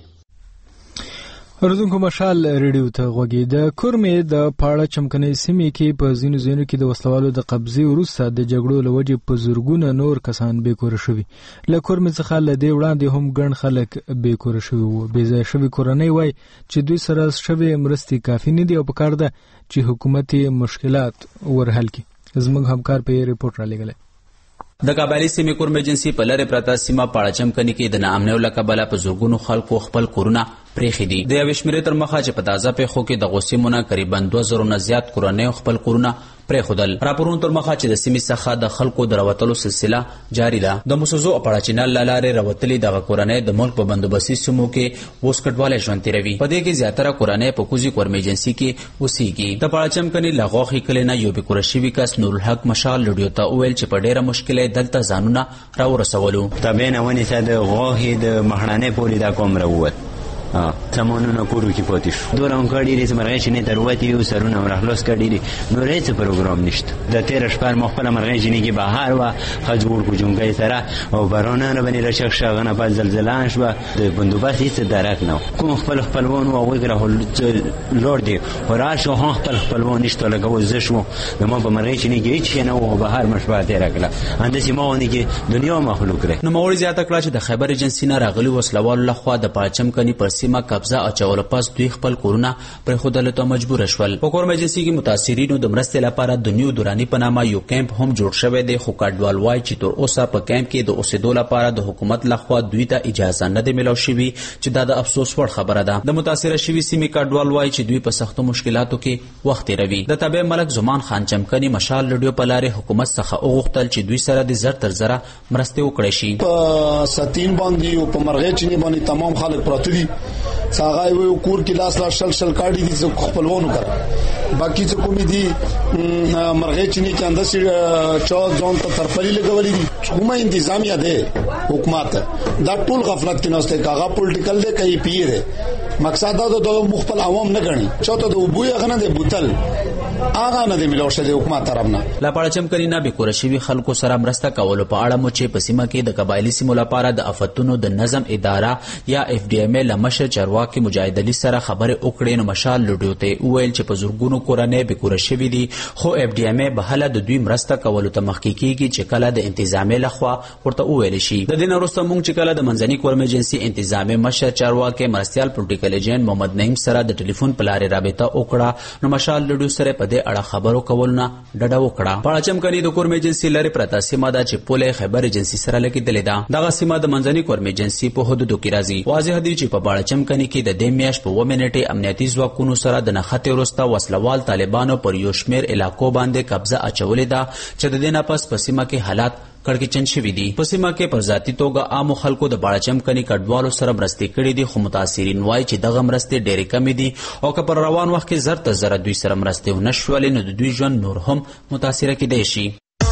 اردوونکو مشال ریډیو ته غوږی. د کورمې د پاړه چمکنۍ سیمې کې په ځینو ځایونو کې د وسلوالو د قبضې وروسته د جګړو له وجې په زرګونه نور کسان بېکوره شوي. له کورمې څخه له دې وړاندې هم ګڼ خلک بېکوره شوي وو. بېځایه شوي کورنۍ وایي چې دوی سره شوې مرستې کافي نه دي او پکار ده چې حکومت مشکلات ورحل کړي. زموږ همکار په ریپورټ را لېږلی. د قبایلی سیمې کورم ایجنسي په لرې پرته سیمه پاړه چمکني کې د ناامنیو له کبله په زرګونو خلکو خپل کورونه پرېښي دي. د یوې شمېرې تر مخه چې په تازه پیښو کې د غوسې مونه قریبا 2000 نه زیات کورنیو خپل کورونه پرېښودل. راپورونو تر مخه چې د سیمې څخه د خلکو د راوتلو سلسله جاري ده. د موسوزو او پاړه چینل له لارې راوتلې دغه کورنۍ د ملک په بندوبستي سیمو کې اوس کډوالی ژوند تېروي. په دې کې زیاتره کورنۍ په کوزي کورم ایجنسي کې اوسېږي. د پاړه چمکني له غوښې کلي نه یو بېکوره شوي کس نورالحق مشال رډیو ته وویل چې په ډېره مشکله یې دلته ځانونه راورسولو. تابع نه ونیسه د غوښې د مهرانۍ پورې دا کوم راووت. سامانونه کورو کې پاتې شو. دوره هم کړي دي چې مرغۍ چې نه تر وتې یو سرونه هم راخلاص کړي دي. نور هېڅ پروګرام نشته. د تېره شپه مو خپله مرغۍ چې نه کې بهار وه ښه جوړ کړو جونګۍ سره او بارانونه باندې راچغ شو. هغه نه بعد زلزله شوه. د بندوبست هېڅ درک نه و. کوم خپل خپلوان وو هغوی کې لوړ دي خو راشو هم خپل خپلوان نشته. لکه اوس زه شوم زما په مرغۍ چې نه کې هېڅ شی نه و. بهار مه شپه تېره کړه. همداسې ما غوندې کې دنیا مخلوق دی. نوموړي زیاته کړه چې د خیبر ایجنسي نه راغلي وسلوالو لخوا د پاړه چمکني پر سیمه قبضه اچولو پس دوی خپل کورونه پرېښودلو ته مجبوره شول. په کورم ایجنسي کې متاثرینو د مرستې لپاره د نیو دوراني په نامه یو کیمپ هم جوړ شوی دی. خو کډوال وایي چې تر اوسه په کیمپ کې د اوسېدو لپاره د حکومت لخوا دوی ته اجازه نه ده میلاو شوي چې دا د افسوس وړ خبره ده. د متاثره شوي سیمې کډوال وایي چې دوی په سختو مشکلاتو کې وخت تېروي. د تابع ملک زمان خان چمکني مشال رډیو په لارې حکومت څخه وغوښتل چې دوی سره د زر تر زره مرستې وکړی شي. په ساتین باندې او په مرغۍ چینې باندې تمام خلک پراته دي. څاغای وو کور کې لاس شل کاډي دي چې خپلوانو کړ. باقي چې کومې دي مرغۍ چینې کې انداسې چا ځان ته ترپلي لګولې دي. کومه انتظامیه ده حکومت دا ټول غفلت کې نهسته. کاغه پولیټیکل دی کوي پی دی. مقصد دا د مخبل عوام نه غني. چاته د وبوي غنه د بوتل هغه نه دی میلاو شوی حکومت طرف نه. لا پاړه چمکني نه بېکوره شوي خلکو سره مرسته کولو په اړه مو چې په سیمه کې د قبایلي سیمو لپاره د آفتونو د نظم اداره یا FDMA له مشر چارواکي مجاهد علي سره خبرې وکړې نو مشال رډیو ته وویل چې په زرګونو کورنۍ بېکوره شوي دي. خو FDMA بهله د دوی مرسته کولو ته مخکې کېږي چې کله د انتظامیې لخوا ورته وویل شي. د دې نه وروسته موږ چې کله د منځني کورم ایجنسي انتظامیې مشر چارواکي مرستیال پروټیکل ایجنټ محمد نعیم سره د ټلیفون په لارې رابطه وکړه نو مشال رډیو سره په دې اړه خبرو کول نه ډډه وکړه. پاړه چمکني د کورم ایجنسي لرې پرته سیمه ده چې پوله خیبر ایجنسي سره لګېدلې ده. دغه سیمه د منځني کورم ایجنسي په حدودو کې راځي. واضح دی چې په پاړه چمکني کې د دې میاشت په 1 منټې امنیتي ځواکونو سره د نښتې وروسته وسلوال طالبانو پر یو شمېر علاقو باندې قبضه اچولې ده چې د دې نه پس په سیمه کې حالات کړکېچن شوي دي. په سیمه کې پر ذاتي توګه عامو خلکو د باړچم کني کډوالو سره مرستې کړي دي، خو متاثرین وایي چې دغه مرستې ډېرې کمې دي او که پر روان وخت کې زر ته زره دوی سره مرستې ونه شولې نو د دوی ژوند نور هم متاثره کیدای شي.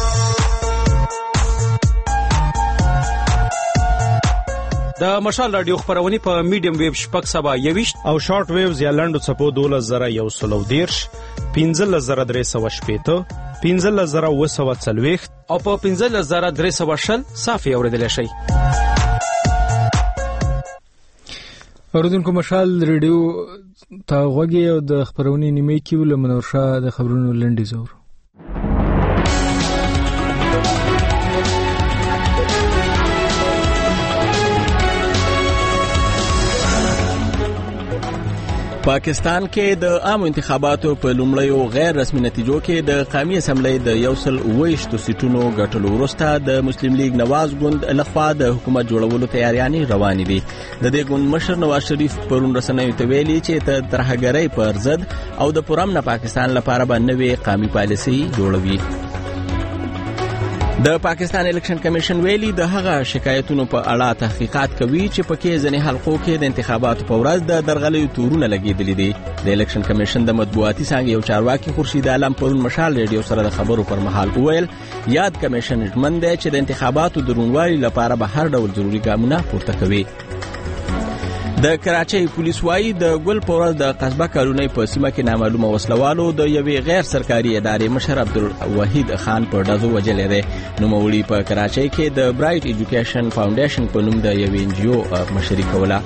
د مشال رادیو خبرونه په میډیم ویو 621 او شارټ ویوز یا لنډو څپو 12110 15380 15940 او په 15320 صافي اوریدل شي. اوریدونکو مشال رادیو تا غوږی او د خبرونه نیمه کې ولمنور شاه د خبرونو لنډی زور. پاکستان کې د عامو انتخاباتو په لومړیو غیر رسمي نتیجو کې د قومي اسمبلی د 128 سیټونو ګټلو وروسته د مسلم لیگ نواز ګوند لخوا د حکومت جوړولو تیاریانې روانې دي. د دې ګوند مشر نواز شریف پرون رسنیو ته ویلي چې د ترهګرۍ پر ضد او د پرامن پاکستان لپاره به نوې قومي پالیسي جوړوي. د پاکستان الیکشن کمیشن ویلي د هغه شکایتونو په اړه تحقیقات کوي چې پکې ځینې حلقو کې د انتخاباتو په ورځ د درغلیو تورونه لګېدلي دي. د الیکشن کمیشن د مطبوعاتي څانګې یو چارواکي خورشید عالم پرون مشال ریډیو سره د خبرو پر مهال وویل یاد کمیشن ژمن دی چې د انتخاباتو د روڼوالي لپاره به هر ډول ضروري ګامونه پورته کوي. د کراچۍ پولیس وایي د ګل په ورځ د قصبه کالونۍ په سیمه کې نامعلومه وسلوالو د یوې غیر سرکاري ادارې مشر عبدالوحید خان په ډزو وژلی دی. نوموړي په کراچۍ کې د برایټ ایجوکیشن فاونډیشن په نوم د یوې NGO مشري کوله.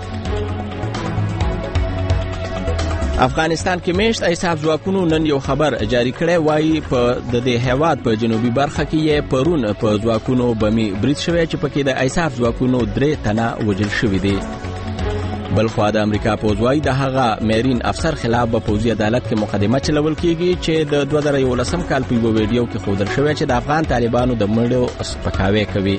افغانستان کې میشت ایساف ځواکونو نن یو خبر جاری کړی وایي په د دې هیواد په جنوبي برخه کې یې پرون په ځواکونو بمي برید شوی چې پکې د ایساف ځواکونو 3 تنه وژل شوي دي. بلخوا د امریکا پوځ وایي د هغه میرین افسر خلاف به پوځي عدالت کې مقدمه چلول کیږي چې د 2011 کال په یو ویډیو کې ښودل شوی چې د افغان طالبانو د مړو سپکاوی کوي.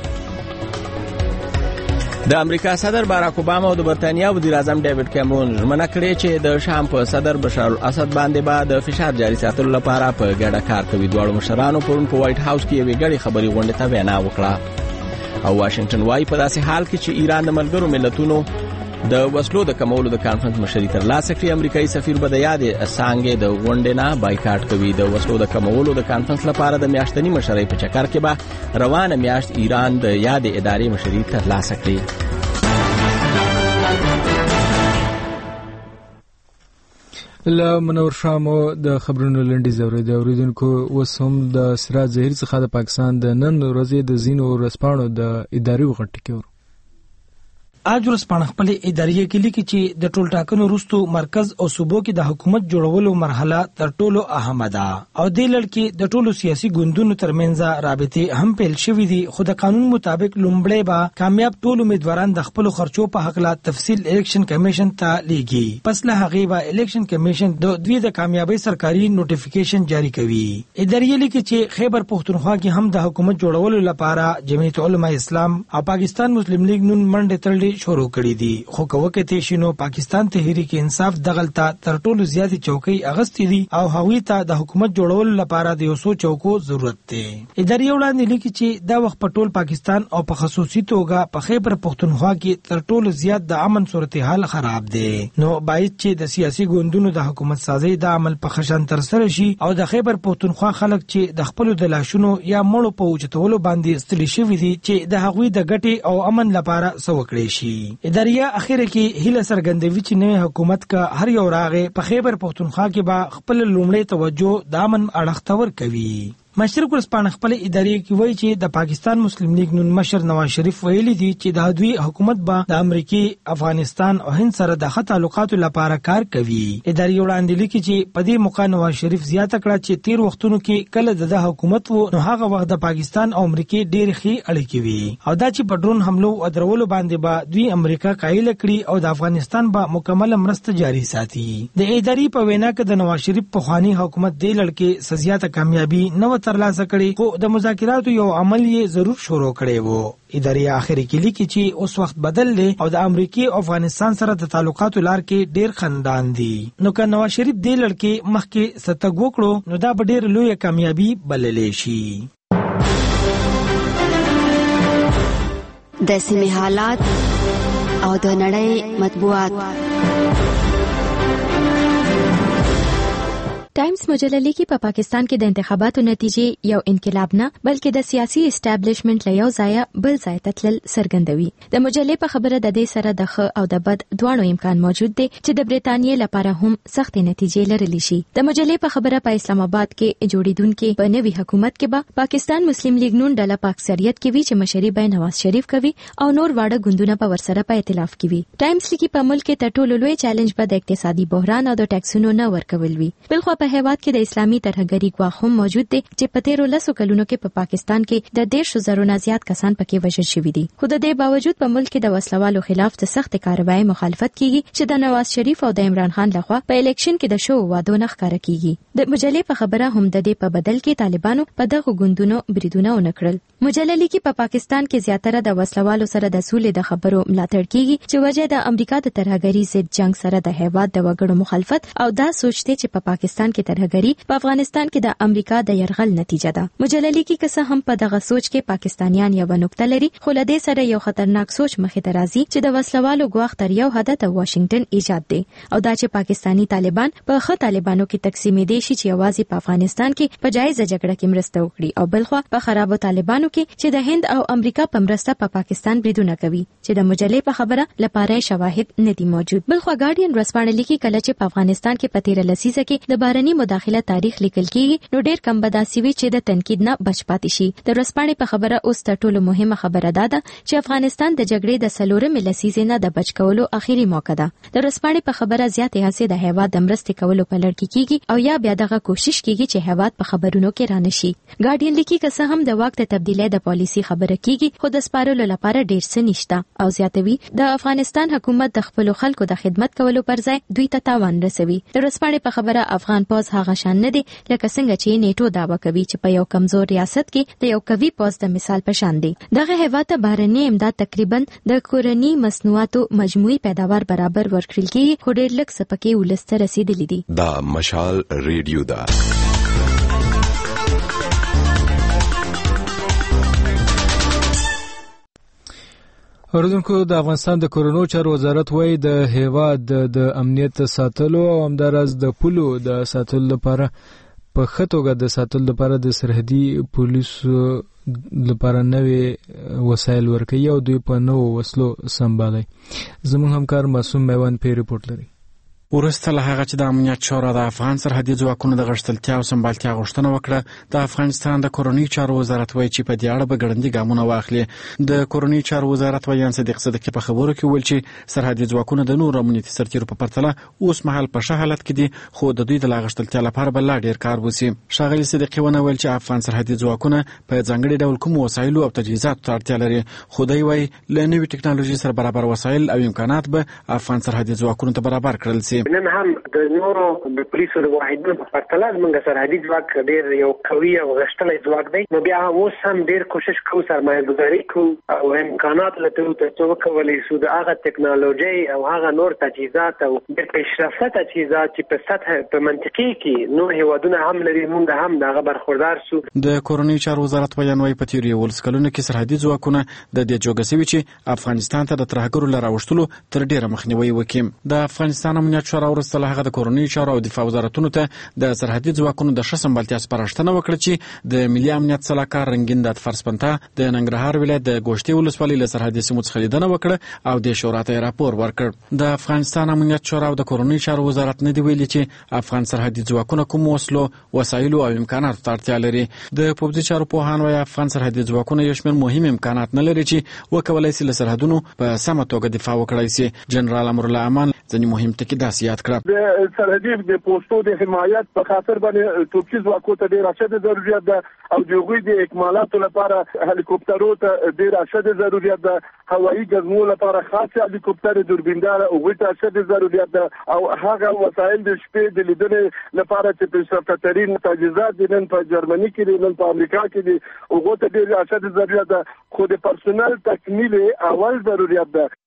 د امریکا صدر باراک اوباما او د برتانیا وزیر اعظم ډیوډ کیمرون ژمنه کړې چې د شام په صدر بشار الاسد باندې به د فشار جاري ساتلو لپاره په ګډه کار کوي. دواړو مشرانو پرون په وایټ هاوس کې یوې ګډې خبري غونډې ته وینا وکړه او واشنگټن وایي په داسې حال کې چې ایران د ملګرو ملتونو د وسلو د کمولو د کانفرنس مشري ترلاسه کړي، امریکایي سفیر به د یادې څانګې د غونډې نه بایکاټ کوي. د وسلو د کمولو د کانفرنس لپاره د میاشتني مشرۍ په چکر کې به روانه میاشت ایران د یادې ادارې مشري ترلاسه کړي. له منور شامو د خبرونو لنډي زوري د اوریدونکو وسوم د سراج ظهیر څخه د پاکستان د نن ورځې د زینو ورسپانو د اداري وغټ کې آج ورځپاڼه خپل ادارې کې لیکي چې د ټول ټاکنو وروسته مرکز او صوبو کې د حکومت جوړولو مرحله تر ټولو اهمه ده او د لړ د ټولو سیاسي ګوندونو ترمنځ رابطې هم پیل شوې دي، خو د قانون مطابق لومړی به کامیاب ټول امیدواران د خپل خرچو په حق لا تفصیل الیکشن کمیشن ته لیږي. پس له هغه به الیکشن کمیشن د دوی د کامیابی سرکاري نوټیفیکیشن جاری کوي. ادارې لیکي چې خیبر پختونخوا کې هم د حکومت جوړولو لپاره جمعیت علماء اسلام او پاکستان مسلم لیگ نون منډه تړلې شروع کړې دي، خو کوکته شینو پاکستان تحریک انصاف دغلطه تر ټولو زیاتې چوکۍ اغستې دي او هغوی ته د حکومت جوړولو لپاره د یو څو چوکو ضرورت دی. ادارې وړاندې لیکي چې دا وخت په ټول پاکستان او په خصوصي توګه په خیبر پختونخوا کې تر ټولو زیات د امن صورتحال خراب دی، نو باید چې د سیاسي ګوندونو د حکومت سازي د عمل په خشن تر سره شي او د خیبر پختونخوا خلک چې د خپل د لاشونو یا مړو په اوچتولو باندې ستړي شوي دي چې د هغوی د ګټې او امن لپاره څه وکړي شي. اداریا اخیره کې هیله څرګندوي چې نوی حکومت کا هر یو راغې په خیبر پختونخوا کې به خپل لومړی توجه د امن اړخ ته ورکوي. مشرق ورځپاڼه خپل ادارې کې وایي چې د پاکستان مسلم لیگ نون مشر نواز شریف ویلي دي چې د دوی حکومت به د امریکای، افغانستان او هند سره د ښه تعلقاتو لپاره کار کوي. ادارې وړاندې لیکي چې په دې موقع نواز شریف زیاته کړه چې تیر وختونو کې کله د حکومت وو نو هغه وخت د پاکستان او امریکای ډېر ښې اړیکې وي او دا چې په ډرون حملو او درولو باندې به دوی امریکا قایل کړي او د افغانستان به مکمل مرسته جاری ساتي. د ادارې په وینا کې د نواز شریف په خواني حکومت دی لړکې سزیاته کامیابی نو ترلاسه کړي، خو د مذاکراتو یو عمل یې ضرور شروع کړی وو. ادارې اخري کې لیکي چې اوس وخت بدل دی او د امریکای او افغانستان سره د تعلقاتو لار کې ډیر خندان دي، نو که نواز شریف دی لړکې مخکې ستګ وکړو نو دا به ډیر لوی کامیابی بللی شي. د سیمې حالات او د نړۍ مطبوعات. ټایمز مجله لیکي په پاکستان کې د انتخاباتو نتیجې یو انقلاب نه بلکې د سیاسي اسټابلیشمنت له یو ځای بل ځای ته تلل څرګندوي. د مجلې په خبره د دې سره د ښه او د بد دواړو امکان موجود دی چې د برېټانیې لپاره هم سخت نتیجې لرلی شي. د مجلې په خبره په اسلام آباد کې جوړیدونکو په نوي حکومت کې به پاکستان مسلم لیگ نون ډله په اکثریت کې وی چې مشري به نواز شریف کوي او نور واړه ګوندونه په ورسره په ائتلاف کې وي. ټایمز لیکي په ملک کې تر ټولو لوی چیلنج به د اقتصادي بحران او د ټیکسونو نه ورکول وي. بلخو په هیواد کې د اسلامي ترهګری ګواښ هم موجود دی چې په تیرو 10 کلونو کې په پاکستان کې د 1.5 نه زیات کسان پکې وژل شوي دي. خو د دې باوجود په ملک کې د وسلوالو خلاف د سخت کاروایی مخالفت کیږي چې د نواز شریف او د عمران خان لخوا په الیکشن کې د شو وادو نه ښکارا کیږي. د مجلې په خبره هم د دې په بدل کې طالبانو په دغه ګوندونو بریدونه ونکړل. مجلې لیکي په پاکستان کې زیاتره د وسلوالو سره د سولې د خبرو ملاتړ کیږي چې وجه د امریکا د ترهګری ضد جنگ سره د هیواد د وګړو مخالفت او دا سوچ دی چې په پاکستان کې ترهګری په افغانستان کې د امریکا د يرغل نتیجه ده. مجلې لیکي که څه هم په دغه سوچ کې پاکستانیان یو نقطه لري خو له دې سره یو خطرناک سوچ مخې ته راځي چې د وسلوالو ګواښ تر یو حد ته واشنگټن ایجاد دی او دا چې پاکستانی طالبان په ښه طالبانو کې تقسیمې دي شي چې یوازې په افغانستان کې په جایزه جګړه کې مرسته وکړي او بلخو په خرابو طالبانو کې چې د هند او امریکا په مرسته په پاکستان بریدونه کوي چې د مجلې په خبره لپاره شواهد نه دي موجود. بلخو ګارډین ورسپانه لیکي کله چې په افغانستان کې په 13 لسیزه کې د بهرني مداخله تاریخ لیکل کیږي نو ډیر کم بداسي وي چې د تنقید نه بچ پاتې شي. د ورسپانه په خبره اوس تر ټولو مهمه خبره ده چې افغانستان د جګړې د 4 لسیزې نه د بچ کولو اخیری موقع ده. د ورسپانه په خبره زیاتې هڅې د هیواد د مرستې کولو په لړ کې کیږي او یا بیا دغه کوشش کیږي چې هیواد په خبرونو کې رانشي. ګارډین لیکي که څه هم د وخت تبدیلی د پالیسي خبره کیږي خو د سپارلو لپاره ډیر څه نشته او زیاتوي د افغانستان حکومت د خپل خلکو د خدمت کولو پر ځای دوی ته تاوان رسوي. د ورسپانه په خبره افغان پوز هغه شان نه دی لکه څنګه چې نیټو داوا کوي چې په یو کمزور ریاست کې د یو قوي پوز د مثال په شان دی. دغه هیواد ته بهرنی امداد تقریبا د کورنی مصنوعاتو مجموعي پیداوار برابر ورکړل کیږي خو ډیر لږ څه پکې ولسته رسیدلی دي. دا مشال ریډیو دا اوریدونکو د افغانستان د کورونو چارو وزارت وایي د هیواد د امنیت ساتلو او همدارس د پولو د ساتلو لپاره په ښه توګه د ساتلو لپاره د سرحدي پولیسو لپاره نوې وسایل ورکوي او دوی په نوو وسلو سمبالي. زموږ همکار معصوم میوان په ریپورت لري. ورسته له هغه چې د امنیت شورا د افغان سرحدي ځواکونو د غښتلتیا او سمبالتیا غوښتنه وکړه د افغانستان د کورنۍ چارو وزارت وایي چې په دې اړه به ګړندي ګامونه واخلي. د کورنۍ چارو وزارت ویان صدیق صدیقي په خبرو کې ویل چې سرحدي ځواکونه د نورو امنیتي سرتیرو په پرتله اوس مهال په ښه حالت کې دي خو د دوی د لا غښتلتیا لپاره به لا ډیر کار وشي. ښاغلي صدیقي ونه ویل چې افغان سرحدي ځواکونه په ځانګړي ډول کوم وسایلو او تجهیزاتو ته اړتیا لري خو دوی وایي له نوې ټکنالوژي سره برابر وسایل او امکانات به افغان سرحدي ځواکونو ته برابر کړل شي. نن هم د نورو د پولیسو د واحدونو په پرتله زموږ سرحدي ځواک ډېر یو قوي او غښتلی ځواک دی نو بیا اوس هم ډېر کوشش کوو سرمایه ګذاري کوو او امکانات لټوو تر څو وکولی شو د هغه ټکنالوژۍ او هغه نور تجهیزات او ډېر پیشرفته تجهیزات چې په سطح په منطقي کې نور هیوادونه هم لري موږ هم د هغه برخوردار سو. د کورنۍ چارو وزارت ویان وایي په تېرو 11 کلونو کې سرحدي ځواکونه د دې جوګه سوي چې افغانستان ته د ترهګرو له راوښتلو تر ډېره مخنیوی وکړي. د افغانستان امنیت شورا وروسته له هغه د کورنۍ چارو او دفاع وزارتونو ته د سرحدي ځواکونو د ښه سمبالتیا سپارښتنه وکړه چې د ملي امنیت سلاکار رنګین د فرسپنتا د ننګرهار ولایت د ګوشتي ولسوالۍ له سرحدي سیمو څخه لیدنه وکړه او د شورا ته راپور ورکړ. د افغانستان امنیت شورا او د کورنۍ چارو وزارت نه دی ویلي چې افغان سرحدي ځواکونه کوم وسلو وسایلو او امکاناتو ته اړتیا لري. د پوځي چارو پوهان وایي افغان سرحدي ځواکونه یو شمېر مهم امکانات نه لري چې وکولای شي له سرحدونو په سمه توګه دفاع وکړي شي. جنرال امرالله امان ځینې مهم ټکي داسې یاد کړه. سرحدي د پوسټو د حمایت په خاطر باندې توپچي ځواکونو ته ډېر اشد ضرورت ده او د هغوی د اکمالاتو لپاره هلیکوپټرو ته ډېر اشد ضرورت ده. هوایي ګزمو لپاره خاص هلیکوپټر دوربیندار هغوی ته اشد ضرورت ده او هغه وسایل د شپې د لیدنې لپاره چې پیشرفته ترین تجهیزات دي نن په جرمني کې دي نن په امریکا کې دي هغو ته ډېر اشد ضرورت ده خو د پرسونل تکمیل اول ضرورت ده.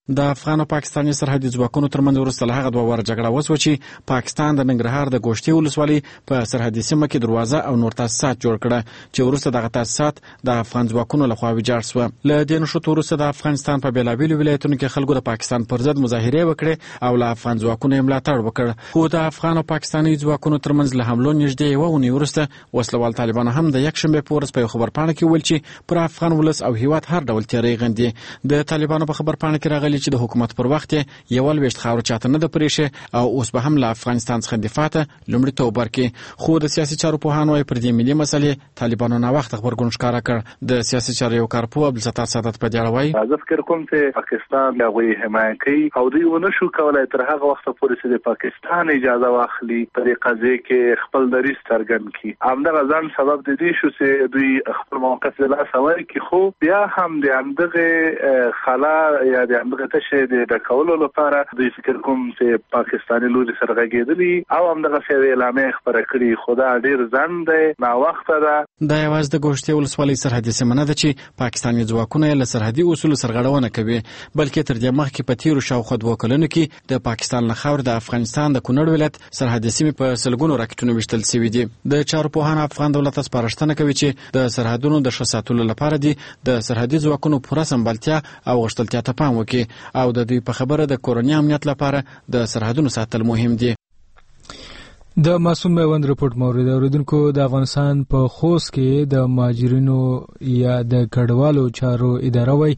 د افغان او پاکستاني سرحدي ځواکونو ترمنځ وروسته له هغه 2 واره جګړه وسوه چې پاکستان د ننګرهار د ګوشتي ولسوالۍ په سرحدي سیمه کې دروازه او نور تاسیسات جوړ کړه چې وروسته دغه تاسیسات د افغان ځواکونو لخوا ویجاړ شوه. له دې نښتو وروسته د افغانستان په بېلابېلو ولایتونو کې خلکو د پاکستان پر ضد مظاهرې وکړې او له افغان ځواکونو یې ملاتړ وکړ. خو د افغان او پاکستاني ځواکونو ترمنځ له حملو نږدې یوه اونۍ وروسته وسلوال طالبانو هم د یکشنبې په ورځ په یو خبرپاڼه کې ویل چې پر افغان ولس او هیواد هر ډول تیری غندي. د طالبانو په خبرپاڼه کې راغلي چې د حکومت پر وخت یې 21 خاور چاته نه د پریښه او اوس به هم له افغانستان څخه دفاع ته لومړیتوب ورکړي. خو د سیاسي چارو پوهانو وايي پر دې ملي مسلې طالبانو نه وخت خبرګون ښکاره کړ. د سیاسي چارو یو کارپوه عبدالستار سادات په دې اړه وايي زه فکر کوم چې پاکستان هغوی حمایت کوي او دوی ونه شو کولای تر هغه وخت پورې چې د پاکستان اجازه واخلي په دې قضیه کې خپل دریځ څرګند کړي. همدغه ځان سبب د دې شو چې دوی خپل موقف له لاسه ورکړي. خو بیا هم د همدغه خلا یا د همدغه تشه د ډکولو لپاره دوی فکر کوم چې پاکستاني لوري سره غږېدلي او همدغه څه اعلامیه خپره کړي. خو دا ډېر ځنډ دی، ناوخته ده. دا یوازې د ګوشتي ولسوالۍ سرحدي سیمه نه ده چې پاکستاني ځواکونه له سرحدي اصولو سرغړونه کوي، بلکې تر دې مخکې په تیرو شاوخوا 2 کلونو کې د پاکستان له خاورې د افغانستان د کونړ ولایت سرحدي سیمې په سلګونو راکټونو ویشتل شوي دي. د چارو پوهان افغان دولت سپارښتنه کوي چې د سرحدونو د ښه ساتلو لپاره دي د سرحدي ځواکونو پوره سمبالتیا او غښتلتیا ته پام وکړي او د دوی په خبره د کورني امنیت لپاره د سرحدونو ساتل مهم دي. د معصوم میوند رپورټ مورید اوریدونکو د افغانستان په خوست کې د مهاجرینو یا د کډوالو چارو اداره وای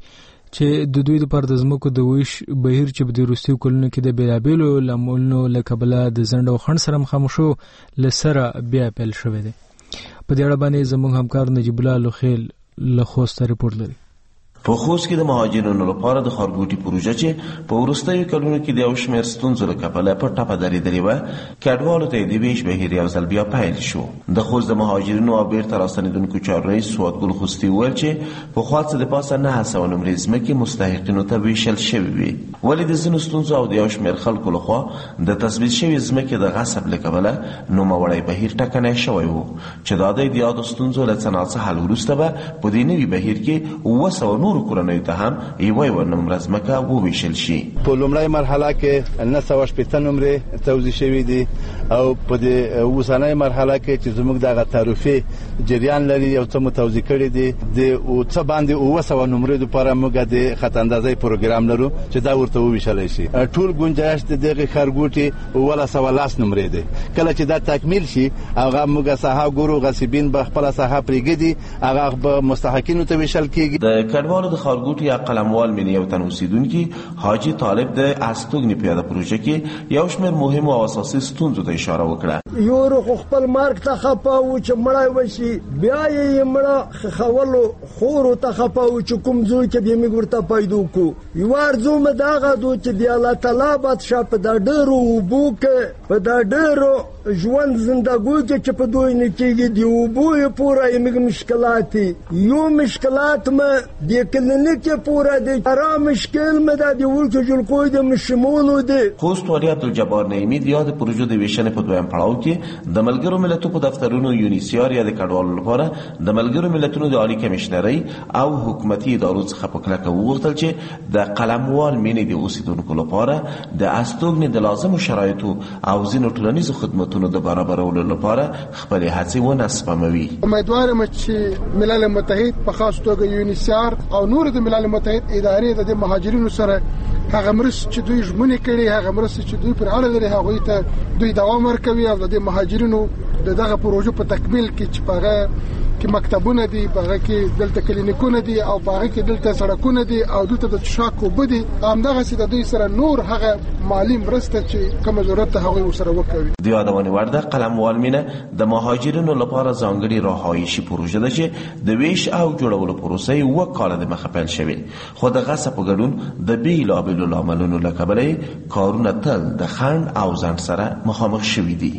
چې د دوی لپاره د ځمکو د ویش بهیر چې په وروستیو کلونو کې د بیلابیلو لاملونو له کبله د ځنډ او خنډ سره مخامخ شو لسره بیا پیل شوی دی. په دې اړه باندې زموږ همکار نجیب الله لوخیل له خوست رپورټ لري. په خوست کې د مهاجرینو لپاره د خارګوټي پروژه چې په وروستیو کلونو کې د یو شمېر ستونزو له کبله په ټپه درېدلې وه، کډوالو ته د ویش بهیر یو ځل بیا پیل شو. د خوست د مهاجرینو او بیرته راستنېدونکو چارو رئیس سوادګل خوستي وویل چې پخوا څه د پاسه 900 نمرې ځمکې مستحقینو ته ویشل شوې وي، ولې د ځینو ستونزو او د یو شمېر خلکو لخوا د تثبیت شوې ځمکې د غصب له کبله نوموړی بهیر ټکنی شوی و چې دا د یادو ستونزو له څه ناڅه حل وروسته به په دې نوي بهیر کې 900 نورو کورنیو ته هم یوه نمره ځمکه وویشل شي. په لومړۍ مرحله کې 980 نمرې توزیع شوي دي او په دې اوسنۍ مرحله کې چې زموږ دغه تعرفې جریان لري یو څه متوزیع کړي دي د او څه باندې 900 نمرې لپاره موږ د خط اندازۍ پروګرام لرو چې دا ورته وویشل شي. ټول گنجائش د دغه خارګوټي 910 نمرې دي. کله چې دا تکمیل شي هغه موږ ساحه ګورو غصبین به خپل ساحه پرېږدي هغه به مستحقینو ته ویشل کیږي. د کډوالو د خارګوټي یا قلموال مینه یو تن اوسیدونکي حاجی طالب د استوګنی پیاده پروژه کې یو شمېر مهم او اساسي ستونزو ته اشاره وکړه. یو خپل مارک ته خپاو چې مړای وشي بیا یې مړه خولو خورو ته خپاو چې کوم ځای کې به موږ ورته پیدا کو یو ارزو مداغه دو چې دی الله تعالی باد شپ د ډېرو وبوک په د ډېرو ژوند زندګۍ کې په دوی نه کېږي دی وبوې پورا یې مشکلات یو مشکلات ما د کلینیک پورا دی را مشکل مده دی ولکه جلقوی د مشمولو دی. خوست ولی عبدالجبار نعیمی د یاد پروژو د ویشنې په دویم پړاو کې د ملګرو ملتونو په دفترونو یونیسیار یا د کډوالو لپاره د ملګرو ملتونو د عالی کمشنرۍ او حکومتي ادارو څخه په کلکه وغوښتل چې د قلموال مینې د اوسیدونکو لپاره د استوګنې د لازمو شرایطو او ځینو ټولنیزو خدمتونو د برابرولو لپاره خپلې هڅې ونه سپموي. امیدوار یم چې ملل متحد په خاص توګه یونیسیار او نور د ملل متحد ادارې د مهاجرینو سره هغه مرسته چې دوی ژمنې کړي هغه مرسته چې دوی پر اړه لري هغه ته دوی دوام ورکوي او د مهاجرینو دغه پروژو په تکمیل کې چې پاغه کې مکتبونه دي پاغه کې دلته کلینیکونه دي او پاغه کې دلته سړکونه دي او دلته د چشاکو بدی همدغه سي د دوی سره نور هغه مالی مرسته چې کوم ضرورت هغه سره وکوي. د یادونه ورده قلموال مینه د مهاجرینو لپاره ځانګړي راهایشي پروژه ده چې د ویش او جوړولو پروسه یې وکاله د مخه پیل شوی خو د غصب په ګډون د بیلابیلو لاملونو له کبله کارونه تل د خنډ او ځنډ سره مخامخ شوي دي.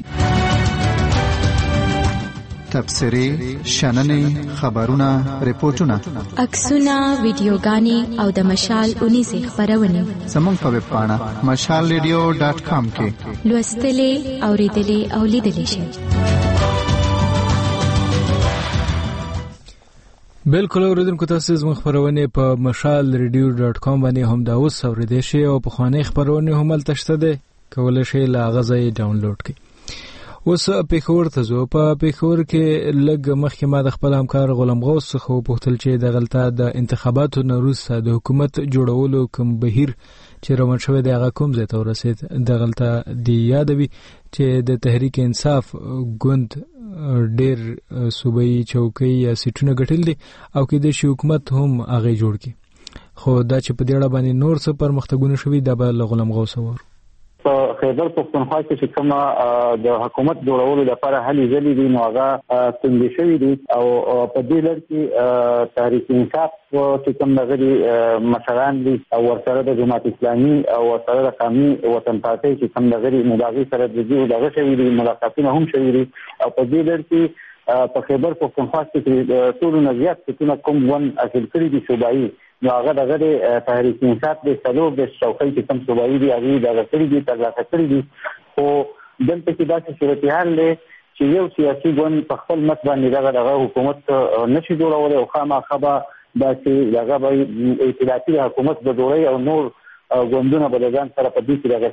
تبصرې شننې خبرونه ریپورتونه عکسونه ویډیوګانې او د مشال 19 خبرونه زموږ په ویب پاڼه mashalradio.com کې لوستلې اوریدلې او لیدلې شئ. بالکل اوریدونکو تاسو زموږ خبرونه په mashalradio.com باندې هم دا اوس اوریدئ شئ او په خوانې خبرونه هم تلشته ده کولای شئ لاغزه ډاونلوډ کړئ. اوس پیښور ته زو په پیښور کې لږ مخکې ما د خپل همکار غلام غوث څخه پوښتل چې د غلطه د انتخاباتو وروسته د حکومت جوړولو کوم بهیر چې روان شوی دی هغه کوم ځای ته ورسید. د غلطه دی یادوي چې د تحریک انصاف ګوند ډېر صوبایي چوکۍ یا سیټونه ګټل دي او کې د حکومت هم هغه جوړ کی، خو دا چې په دې اړه باندې نور څه پرمختګونه شوي دا به غلام غوث ور په خیبر پختونخوا کې چې کومه د حکومت جوړولو لپاره هلي ځلې دي نو هغه څنګه شوي دي او په دې لړ کې تحریک انصاف چې کوم غړي مشران دي او ورسره د جماعت اسلامي او ورسره د قومي وطن پارټي چې کوم غړي مداغي سره د دې دغه شوي دي، ملاقاتونه هم شوي دي او په دې لړ کې په خیبر پختونخوا کې ټول نزيات چې کوم ون اصل کړی دي صوبایي نو هغه دغه تحریک انصاف د سلوک د شوقي چې کوم صوبایي دي هغه دغه کړی دي ترلاسه کړی دي. خو دلته کې داسې صورتحال دی چې یو سیاسي ګوند په خپل مت باندې دغه حکومت نشي جوړولای او خامخا دا چې دغه به ائتلافي حکومت د جوړي او نور ګوندونه به ځان سره په دې کې دغه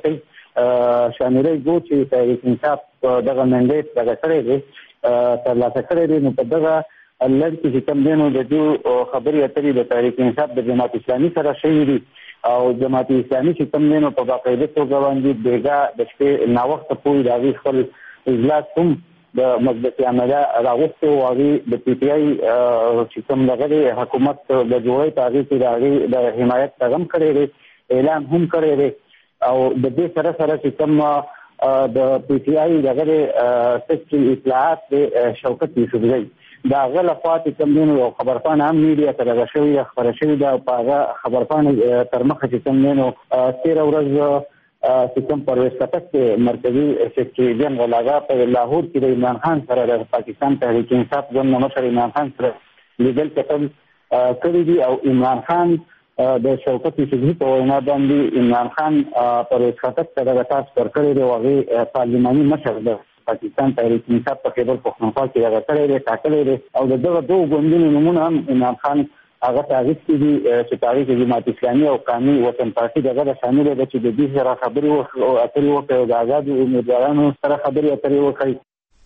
کوي شاملې ګو چې تحریک انصاف دغه منډیټ دغه کړی دی ترلاسه کړی دی. نو په دغه لړ کې کوم دینو د دې خبري اترې د تحریک انصاف د جماعت اسلامي سره شوي دي او جماعت اسلامي چې کوم دینو په باقاعده توګه باندې بیګا د شپې نا وخت پورې د خپل اجلاس هم د مجلس عامله راغوښته او هغه د پی ټی آی چې کوم دغه حکومت د جوړې تاریخ د حمایت پیغام کړی دی، اعلان هم کړی دی او د دې سره سره چې کوم د پی ټی آی دغه سیکټري اطلاعات د شوکت یوسفزئی دا غل خواته کوم دینو خبرپان هم میډیا ته راغلی شوی خبره شوی دا په خبرپان تر مخه چې کوم دینو 13 ورځ چې کوم پرویز کټک مرکزی سیکرټری جنرال هغه په لاهور کې د عمران خان سره د پاکستان تحریک انصاف ګوند مشر عمران خان سره لیدل کتل کړی دي او عمران خان د شوکت یوسفزئی په وینا باندې عمران خان پرویز کټک سره د تاسو پر کړی دی او هغه پارلماني مشر دی پاکستان تحریک انصاف په خیبر پختونخوا کې هغه کړی دی ټاکلی دی او دغه دوه ګوندونو نومونه هم عمران خان هغه تعریف کړي چې تاریخ جماعت اسلامي او قومي وطن پارټي دغه شامل دي چې د دې سره خبرې اترې د آزاد امیدوارانو سره خبرې اترې وکړي.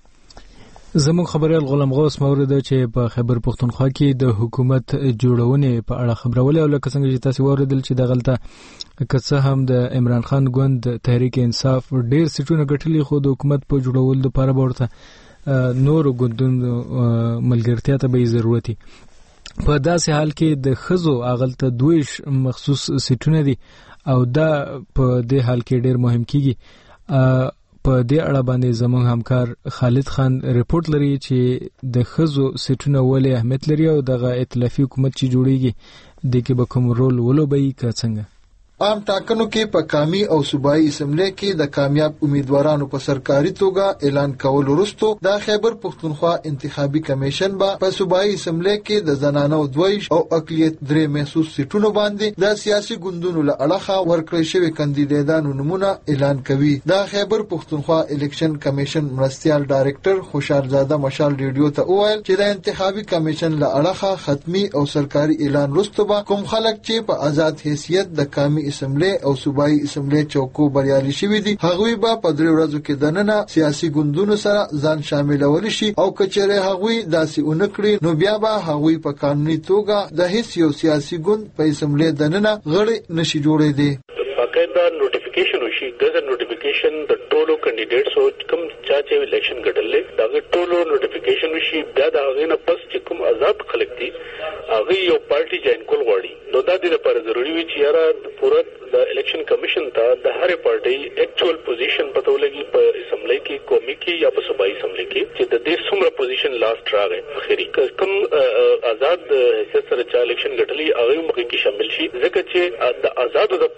زموږ خبريال غلام غوث مورد چې په خیبر پختونخوا کې د حکومت جوړونې په اړه خبرولې او لکه څنګه چې تاسو اوریدل چې د غلطه کڅه هم د عمران خان ګوند تحریک انصاف ډېر سټونه ګټلي خو د حکومت په جوړولو لپاره ورته نور ګوندونو ملګرتیا ته به ضرورت وي. په داسې حال کې د خزو اغلته دویش مخصوص سټونه دي او دا په دې حال کې ډېر مهم کیږي. په دې اړه باندې زموږ همکار خالد خان ریپورت لري چې د خزو سټونه ولې اهمیت لري او دغه ائتلافي حکومت چې جوړیږي د کې به کوم رول ولوبي که څنګه. عام ټاکنو کې په قومي او صوبایي اسمبلی کې د کامیاب امیدوارانو په سرکاري توګه اعلان کول وروسته د خیبر پختونخوا انتخابي کمیشن با په صوبایي اسمبلی کې د زنانو دویش او اقلیت درې محسوس سیټونو باندې د سیاسي ګوندونو له اړخه ورکړل شوی کاندیدانو نمونه اعلان کوي. د خیبر پختونخوا الیکشن کمیشن مرستيال ډایریکټر خوشحالزاده مشال ریډیو ته وویل چې د انتخابي کمیشن له اړخه ختمي او سرکاري اعلان وروسته کوم خلک چې په آزاد حیثیت د قومي اسمبلی او صوبایي اسمبلی چوکو بریالي شوي دي هغوی به په 3 ورځو کې دننه سیاسي ګوندونو سره ځان شاملول شي او کچره هغوی داسې اونکړي نو بیا به هغوی په قانوني توګه د هیڅ یو سیاسي ګوند په اسمبلی دننه غړي نشي جوړېدي. باقاعده نوټیفیکیشن وشي د نوټیفیکیشن د ټولو کینډیډیټس او کوم چې الیکشن ګټلې دا ټولو نوټیفیکیشن وشي بیا د هغه نه پس چې کوم آزاد خلک دي هغه یو پارټي جوائن کول غواړي نو دا د لپاره ضروری وي چې یاره پوره د الیکشن کمیشن ته د هر پارټي اکچوال پوزیشن پته ولګي په اسمبلی کې قومي کې یا په صوبایي اسمبلی کې چې د دې څومره پوزیشن لاست راغی اخري کوم آزاد حیثیت سره چې الیکشن ګټلې هغه مخکې کې شامل شي ځکه چې د آزادو لپاره د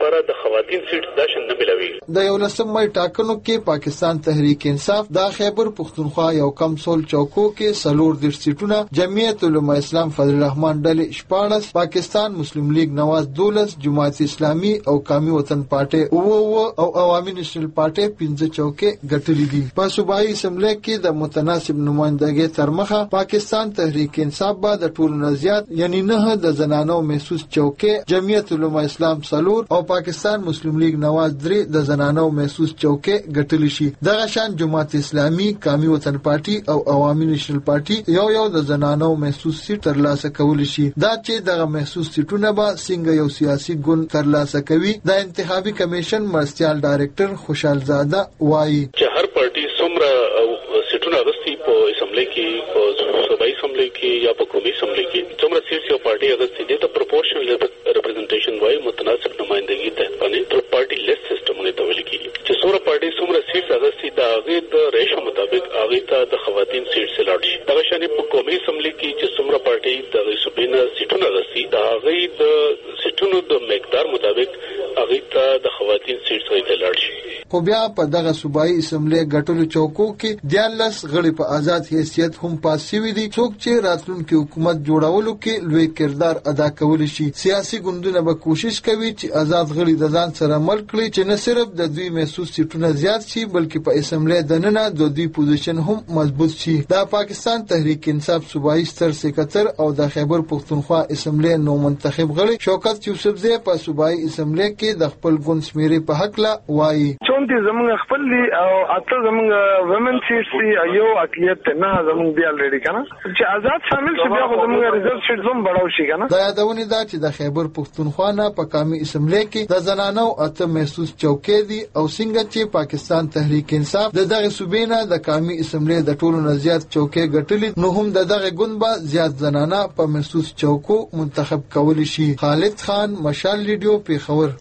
خواتین سیټ دا شنه ملوي. د 11 مې ټاکنو کې پاکستان تحریک انصاف د خیبر پختونخوا یو کم سول چوکو کې 40 سیټونه، جمعیت علماء اسلام فضل الرحمن ډلې 14، پاکستان مسلم لیگ نواز 12، جماعت اسلامي او قومي وطن پارټي او عوامي نېشنل پارټي 15 چوکې ګټلې دي. په صوبایي اسمبلی کې د متناسب نمائندګۍ تر مخه پاکستان تحریک انصاف به د ټولو نه زیات یعنی 9 د زنانو محسوس چوکې، جمعیت علماء اسلام 4 او پاکستان مسلم لیگ نواز 3 د زنانو محسوس چوکې ګټل شي. دغه شان جماعت اسلامي، قومي وطن پارټي او عوامي نېشنل پارټي یو د زنانو محسوس سیټ ترلاسه کول شي. دا چې دغه محسوس سیټونه به څنګه یو سیاسي ګوند ترلاسه کوي، د انتخابي کمیشن مرستيال ډایریکټر خوشحال زاده وایي چې هر پارټي څومره سیټونه غوښتي په اسمبلی کې، په صوبایي اسمبلی کې یا په قومي اسمبلی کې څومره سیټ یو پارټي غوښتي دي ته پروپورشنل ریپرزنټیشن وایي، متناسب نمائندګي ته باندې تر پارټي لیست سیستم نه ته ویل کیږي چې څومره پارټي څومره سیټ غوښتي دا هغه د ریشو مطابق هغه ته د خواتین سیټ سلاټ شي. دا شانې په قومي اسمبلی کې چې څومره پارټي د صوبینه سیټونه غوښتي دا هغه د سیټونو د مقدار مطابق هغه ته د خواتین سیټ سلاټ شي. خو بیا په دغه صوبایي اسمبلی ګټلو چوکو کې 14 غړي په آزاد حیثیت هم پاس شوي دي، څوک چې راتلونکي حکومت جوړولو کې لوی کردار ادا کولی شي. سیاسي ګوندونه به کوشش کوي چې آزاد غړي د ځان سره مل کړي چې نه صرف د دوی محسوس سیټونه زیات شي بلکې په اسمبلی دننه د دوی پوزیشن هم مضبوط شي. دا پاکستان تحریک انصاف صوبایي ستر سکرټر او د خیبر پختونخوا اسمبلی نو منتخب غړي شوکت یوسفزی په صوبایي اسمبلی کې د خپل ګوند شمیرې په حق لا وایي چې زمونږ خپل دي او اته زمونږ ومن سیټ یو اقلیت نه زمونږ دی الریډي کنه چې آزاد شامل شي بیا زمونږ ریزرو سیټ زم بڑاو شي کنه. دا یادونه ده چې د خیبر پختونخوا نه په قومي اسمبلی کې د زنانو اته محسوس چوکې دي او څنګه چې پاکستان تحریک انصاف دغه صوبې نه د قومي اسمبلی د ټولو نه زیات چوکې ګټلې، نو هم دغه ګوند به زیات زنانه په محسوس چوکو منتخب کول شي. خالد خان، مشال ریډیو، پیښور.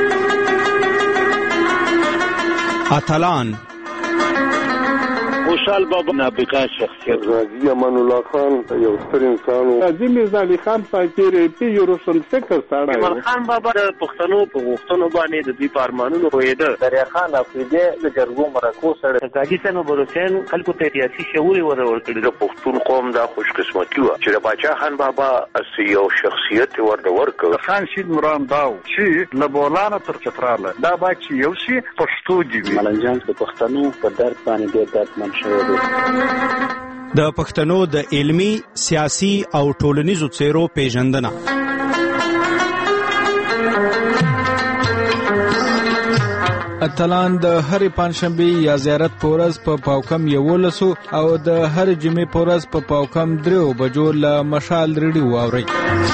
اتلان خوشحال بابا نابغه شخصیت، غازی امان الله خان یو ستر انسان و، قاضي میرزا علي خان فقیر پی یو روشن فکر سره، ایمان خان بابا د پښتنو په غوښتنو باندې د دې پارمانونو پوهېده، دریا خان افریدي د جرګو مرکو سره، قاضي صاحب حسین خلکو ته سیاسي شعور ورکړي. د پښتون قوم دا خوش قسمتي و چې د باچا خان بابا یو شخصیت ورکړ. خان شید مرام داو چې له بولانه تر چتراله دا باچ یو شي پښتو دی. ملنجان د پښتنو په درد باندې ډېر دردمن شوی دی. د پښتنو د علمی، سیاسي او ټولنیزو څیرو پیژندنه. اتلان د هر پنځشنبه یا زیارت په ورځ په پاوکم 11 او د هر جمعې په ورځ په پاوکم 3 بجو له مشال ریډیو واوري.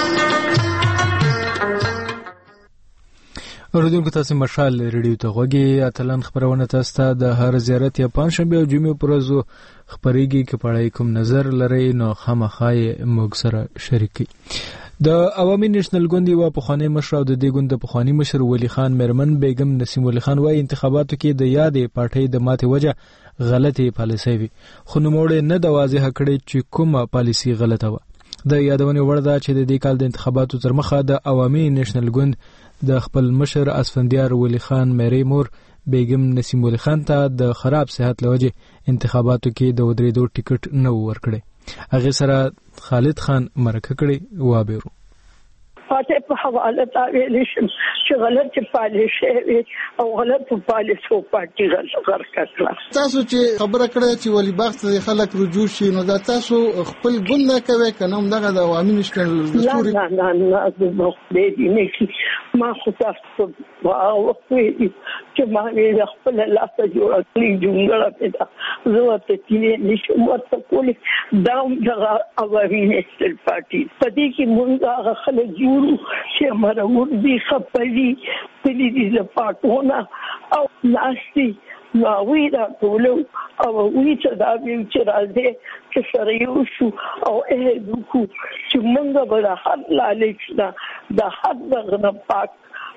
اوریدونکو تاسو مشال ریډیو ته غوږی. اتلان خبرونه تاسو ته د هر زیارت یا پنځشنبه او جمعې په ورځ خبرېږي. که پړای کوم نظر لري نو خامخای موږ سره شریکي. د عوامي نېشنل ګوند یو پخوانی مشر او د دې ګوند پخوانی مشر ولی خان میرمن بیگم نسیم ولی خان وايي انتخاباتو کې د یادې پارټۍ د ماتې وجه غلطي پالیسي وي، خو نوموړی نه د واضح کړي چې کومه پالیسي غلطه و. د یادونې وړ ده چې د دې کال د انتخاباتو تر مخه د عوامي نېشنل ګوند د خپل مشر اسفندیار ولی خان میرې مور بیگم نسیم ولی خان ته د خراب صحت لوجه انتخاباتو کې د ودرېدو ټیکټ نه ورکړي. هغه سره خالد خان مرکه کړي وابرو. فاتح په حواله تا ویل شم چې غلط پالیسي او غلط پالیسو پارټي غلط کړه. تاسو چې خبره کړې چې ولی بخت خلک رجوع شي نو دا تاسو خپل ګوند نه کوي کنه دغه د عوامي نشټل دستوري نه د دې نه کی ما خو تاسو او چې ما یې خپل لاسه جوړ کړی جونګړه پیدا زه ته تیلې نشم ورته کولې دا د عوامي نشټل پارټي په دې کې موږ هغه خلک جوړ چې مرور دي خپلي تلي دي لپاټونه او ناشتي نو وی دا ټولو او وی چې دا ویل چې راځي چې سره یو شو او دغه چې موږ به د حد لالچ دا د حد غنه پاک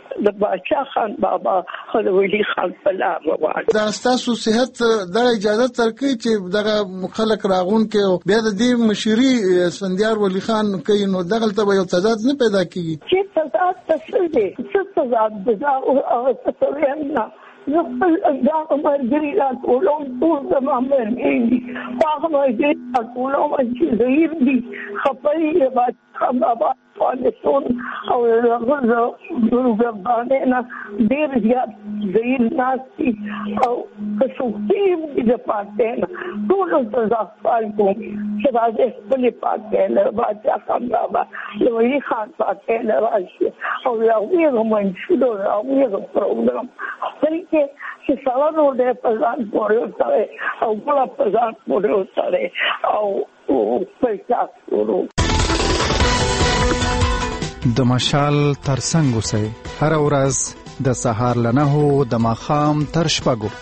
د بادشاہ خان بابا او د ولی خان په لار روان. دا تاسو صحت د اجازه ترکي چې دغه خلک راغون کې بیا د دې مشيري اسفندیار ولی خان کوي نو دغلته به یو تضاد نه پیدا کیږي. چې تضاد څه دی؟ څه تضاد دی او څه وینا زخل دا مرګري لا ټول زما مرګري هغه مرګري ټول چې زهیر دي خپلې بادشاہ بابا فالسون او هغه دروغبانه نه ډېر زیات زهیر ناسي او کڅوړې د پاتې ټول ځافال کوم چې راځي خپل پاتې له بادشاہ خان بابا لوی خان پاتې له راشي او یو منشور او یو پروګرام خپل چې سوالو د پزان پورې وتاوي او ګل پزان پورې وتاوي او پیسې ورو د مشال ترڅنګ اوسئ هر ورځ د سهار له 9 د ماښام تر 6.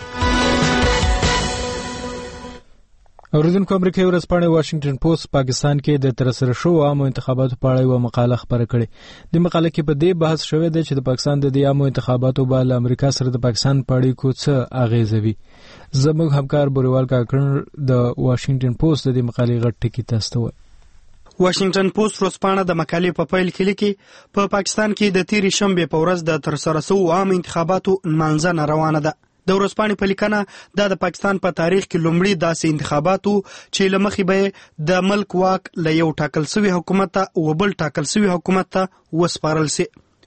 اوریدونکو امریکایي ورځپاڼه واشنگټن پوسټ پاکستان کې د ترسره شوو عامو انتخاباتو په اړه یو مقاله خپره کړې. د مقاله کې په دې بحث شوی دی چې د پاکستان د دې عامو انتخاباتو باندې امریکا سره د پاکستان په اړیکو څه اغیزه وي. زموږ همکار بوریوال کاکړ د واشنگټن پوسټ د دې مقالې غټ ټکی تاسو ته واشنگټن پوسټ ورځپاڼه د مقالې په پیل کې لیکي په پاکستان کې د تیرې شنبې په ورځ د ترسره شوو عام انتخاباتو منځنه روانه ده. د ورځپاڼې په لیکنه د پاکستان په تاریخ کې لومړی داسې انتخاباتو چې لمخې به د ملک واک له یو ټاکل شوی حکومت ته او بل ټاکل شوی حکومت ته وسپارل شي.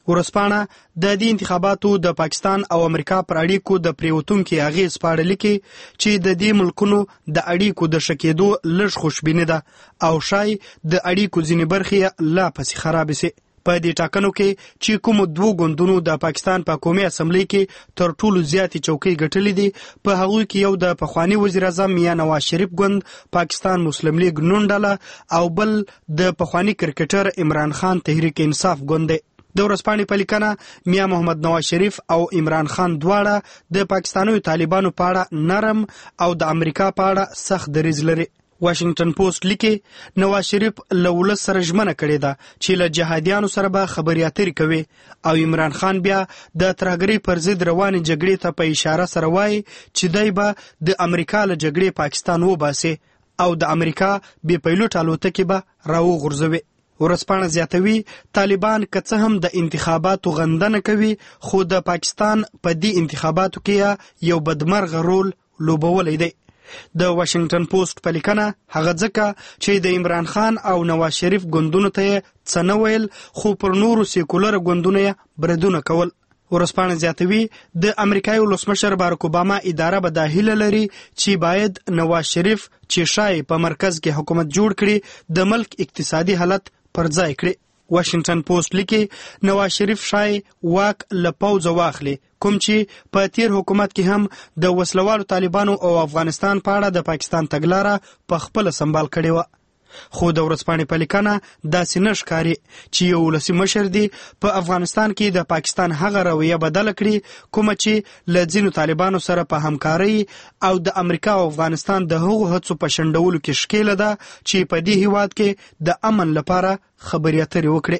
ورځپاڼه د دې انتخاباتو د پاکستان او امریکا پر اړیکو د پریوتونکو اغیز پاړل کې چې د دې ملکونو د اړیکو د شکېدو لږ خوشبینه ده او شای د اړیکو ځینې برخې لا پسې خراب شي. په دې ټاکنو کې چې کوم دوه ګوندونو د پاکستان په قومي اسمبلی کې تر ټولو زیاتې چوکۍ ګټلې دي په هغه کې یو د پخوانی وزیر اعظم میاں نواز شریف ګوند پاکستان مسلم لیگ نون ډله او بل د پخوانی کرکټر عمران خان تحریک انصاف ګوند. د ورځپاڼې په لیکنه میاں محمد نواز شریف او عمران خان دواړه د پاکستاني طالبانو په اړه نرم او د امریکا په اړه سخت دریځ لري. واشنگټن پوسټ لیکي نواز شریف له ولس سره ژمنه کړې ده چې له جهادیانو سره به خبرې اترې کوي او عمران خان بیا د ترهګرۍ پر ضد روانې جګړې ته په اشاره سره وایي چې دی به د امریکا له جګړې پاکستان وباسي او د امریکا بې پیلوټ الوتکې به راوغورځوي. ورځپاڼه زیاتوي طالبان که څه هم د انتخاباتو غندنه کوي خو د پاکستان په دې انتخاباتو کې یو بدمرغه رول لوبولی دی. د واشنگټن پوسټ په لیکنه هغه ځکه چې د عمران خان او نواز شریف ګوندونو ته څه نه ویل خو پر نورو سیکولر ګوندونو یې بریدونه کول. ورځپاڼه زیاتوي د امریکایي ولسمشر باراک اوباما اداره به دا هیله لري چې باید نواز شریف چې شای په مرکز کې حکومت جوړ کړي د ملک اقتصادي حالت پر ځای کړي. واشنگټن پوسټ لیکي نواز شریف شای واک له پوځه واخلي کوم چې په تیر حکومت کې هم د وسلوالو طالبانو او افغانستان په اړه د پاکستان تګلاره په خپل سمبال کړي و. خو د ورځپاڼې په لیکنه داسې نه ښکاري چې یو ولسي مشر دی په افغانستان کې د پاکستان هغه رویه بدله کړي کومه چې له ځینو طالبانو سره په همکارۍ او د امریکا او افغانستان د هغو هڅو په شنډولو کې ښکېله ده چې په دې هیواد کې د امن لپاره خبرې اترې وکړي.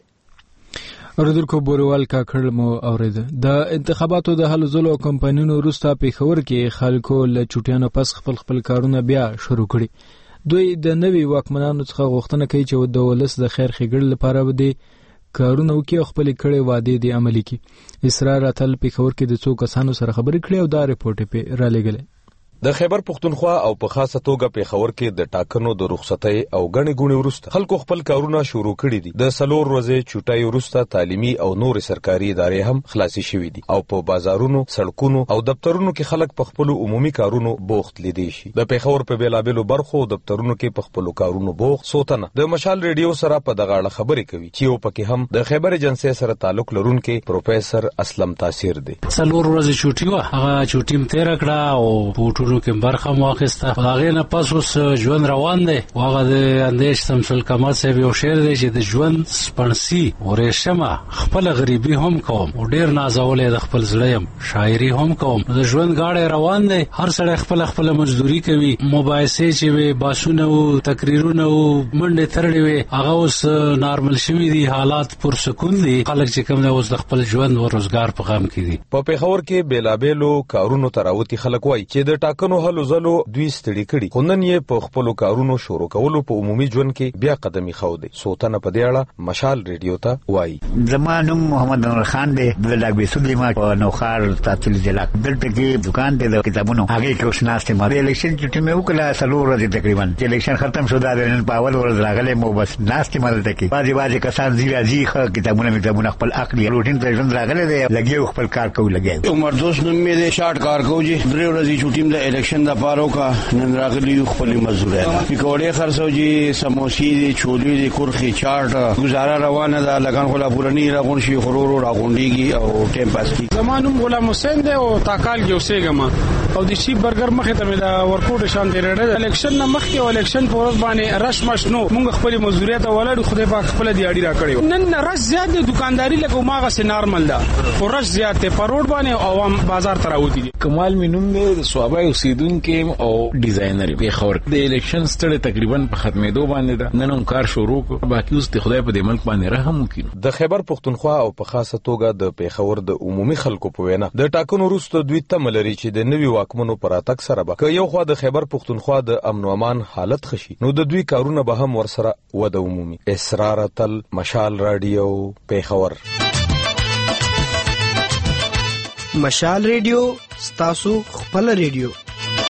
اوریدونکو بوریوال کاکړ مو اورید. د انتخاباتو د هلو ځلو کمپاینونو وروسته پیښور کې خلکو له چوټیانو پس خپل کارونه بیا شروع کړي. دوی د نوي واکمنانو څخه غوښتنه کوي چې د ولس د خیر ښېګړې لپاره به دې کارونه وکړي او خپلې کړې وعدې دې عملي کړي. اسرار اتل پیښور کې د څو کسانو سره خبرې کړې او دا رپورټ یې پې رالیږلی. د خیبر پختونخوا او په خاصه توګه پیښور کې د ټاکنو د رخصتۍ او غني ګونې وروسته خلکو خپل کارونه شروع کړي دي. د سلور ورځې چټای وروسته تعلیمي او نور سرکاري ادارې هم خلاصي شوې دي او په بازارونو، سړکونو او دفترونو کې خلک په خپل عمومي کارونو بوخت لیدي شي. د پیښور په بیلابېلو برخو دفترونو کې په خپل کارونو بوخت سوتنه د مشال ریډیو سره په دغه اړه خبرې کوي چې یو پکې هم د خیبر ایجنسی سره تعلق لرونکي پروفیسور اسلم تاثیر دی. سلور ورځې چټي و هغه چټیم تیر کړه او کارونو کې برخه واخیسته. هغه نه پس اوس ژوند روان دی. هغه د اندیش تمثیل کما صاحب یو شعر دی چې د ژوند سپنسي ورېشمه خپل غریبي هم کوم او ډیر نازولې د خپل زړیم شاعري هم کوم. د ژوند گاډي روان دی. هر سړی خپل مزدوري کوي. مباحثه چې وي باسونه او تقریرونه او منډه ترړې وي هغه اوس نارمل شوي دي. حالات پر سکون دي. خلک چې کوم اوس د خپل ژوند او روزګار په غم کې دي. په پیښور کې بیلابېلو کارونو تراوتی خلک وای چې د ټاکنو هلو ځلو دوی ستړي کړي. خو نن یې په خپل کارونو شروع کولو په عمومي ژوند کې بیا قدمي خو دي. سوتنه په دې اړه مشال ریډیو ته وای. زمانو محمد نور خان دی د لاګبي سلیما په نوخار تاتل ضلع دلته کې دکان دی د کتابونو هغه کې اوس ناشته ما د الیکشن چې مې وکړه سلور ورځې تقریبا چې الیکشن ختم شو دا نن په اول ورځ راغله مو بس ناشته ما دلته کې باجی کسان زیرازي کتابونه خپل عقلي روټین ته ژوند راغله دی لګي خپل کار کوي لګي. عمر دوست نوم مې د شارټ کار کوي درې ورځې چټیم د الیکشن د پارو کا نن راغلی خپل مزدور دی. پکوړې خرڅو جی سموسي دي چولې دي کورخي چارټ گزاره روانه ده لګان خلا پورنی راغون شي خرور راغونډيږي او ټیم پاس کی. زمانوم غلام حسین دی او تاکال کې اوسېګم او د شي برګر مخه ته د ورکوټ شان دی رړل الیکشن نه مخکې او الیکشن پر ورځ باندې رش مش نو موږ خپل مزدوریت ولاړ خدای پاک خپل دی اړي را کړو. نن رش زیات د دکانداري لکه ماغه سي نارمل ده. ورش زیات په روډ باندې عوام بازار ته راوتی دي. کمال مینوم دی د صوابای اوسیدونکو او ډیزاینر په خور د الیکشن ستړي تقریبا په ختمېدو باندې ده. نن هم کار شروع کړ. باقي اوس د خدای په دې ملک باندې رحم وکړي. د خیبر پښتونخوا او په خاصه توګه د پیښور د عمومي خلکو په وینا د ټاکنو وروسته دوی تمه لري چې د نوي واکمنو پر اتک سره به یو خوا د خیبر پښتونخوا د امن او امان حالت خشي نو د دوی کارونه به هم ورسره وده عمومي. اسرار تل مشال رادیو پیښور. مشال ریډیو ستاسو خپل ریډیو.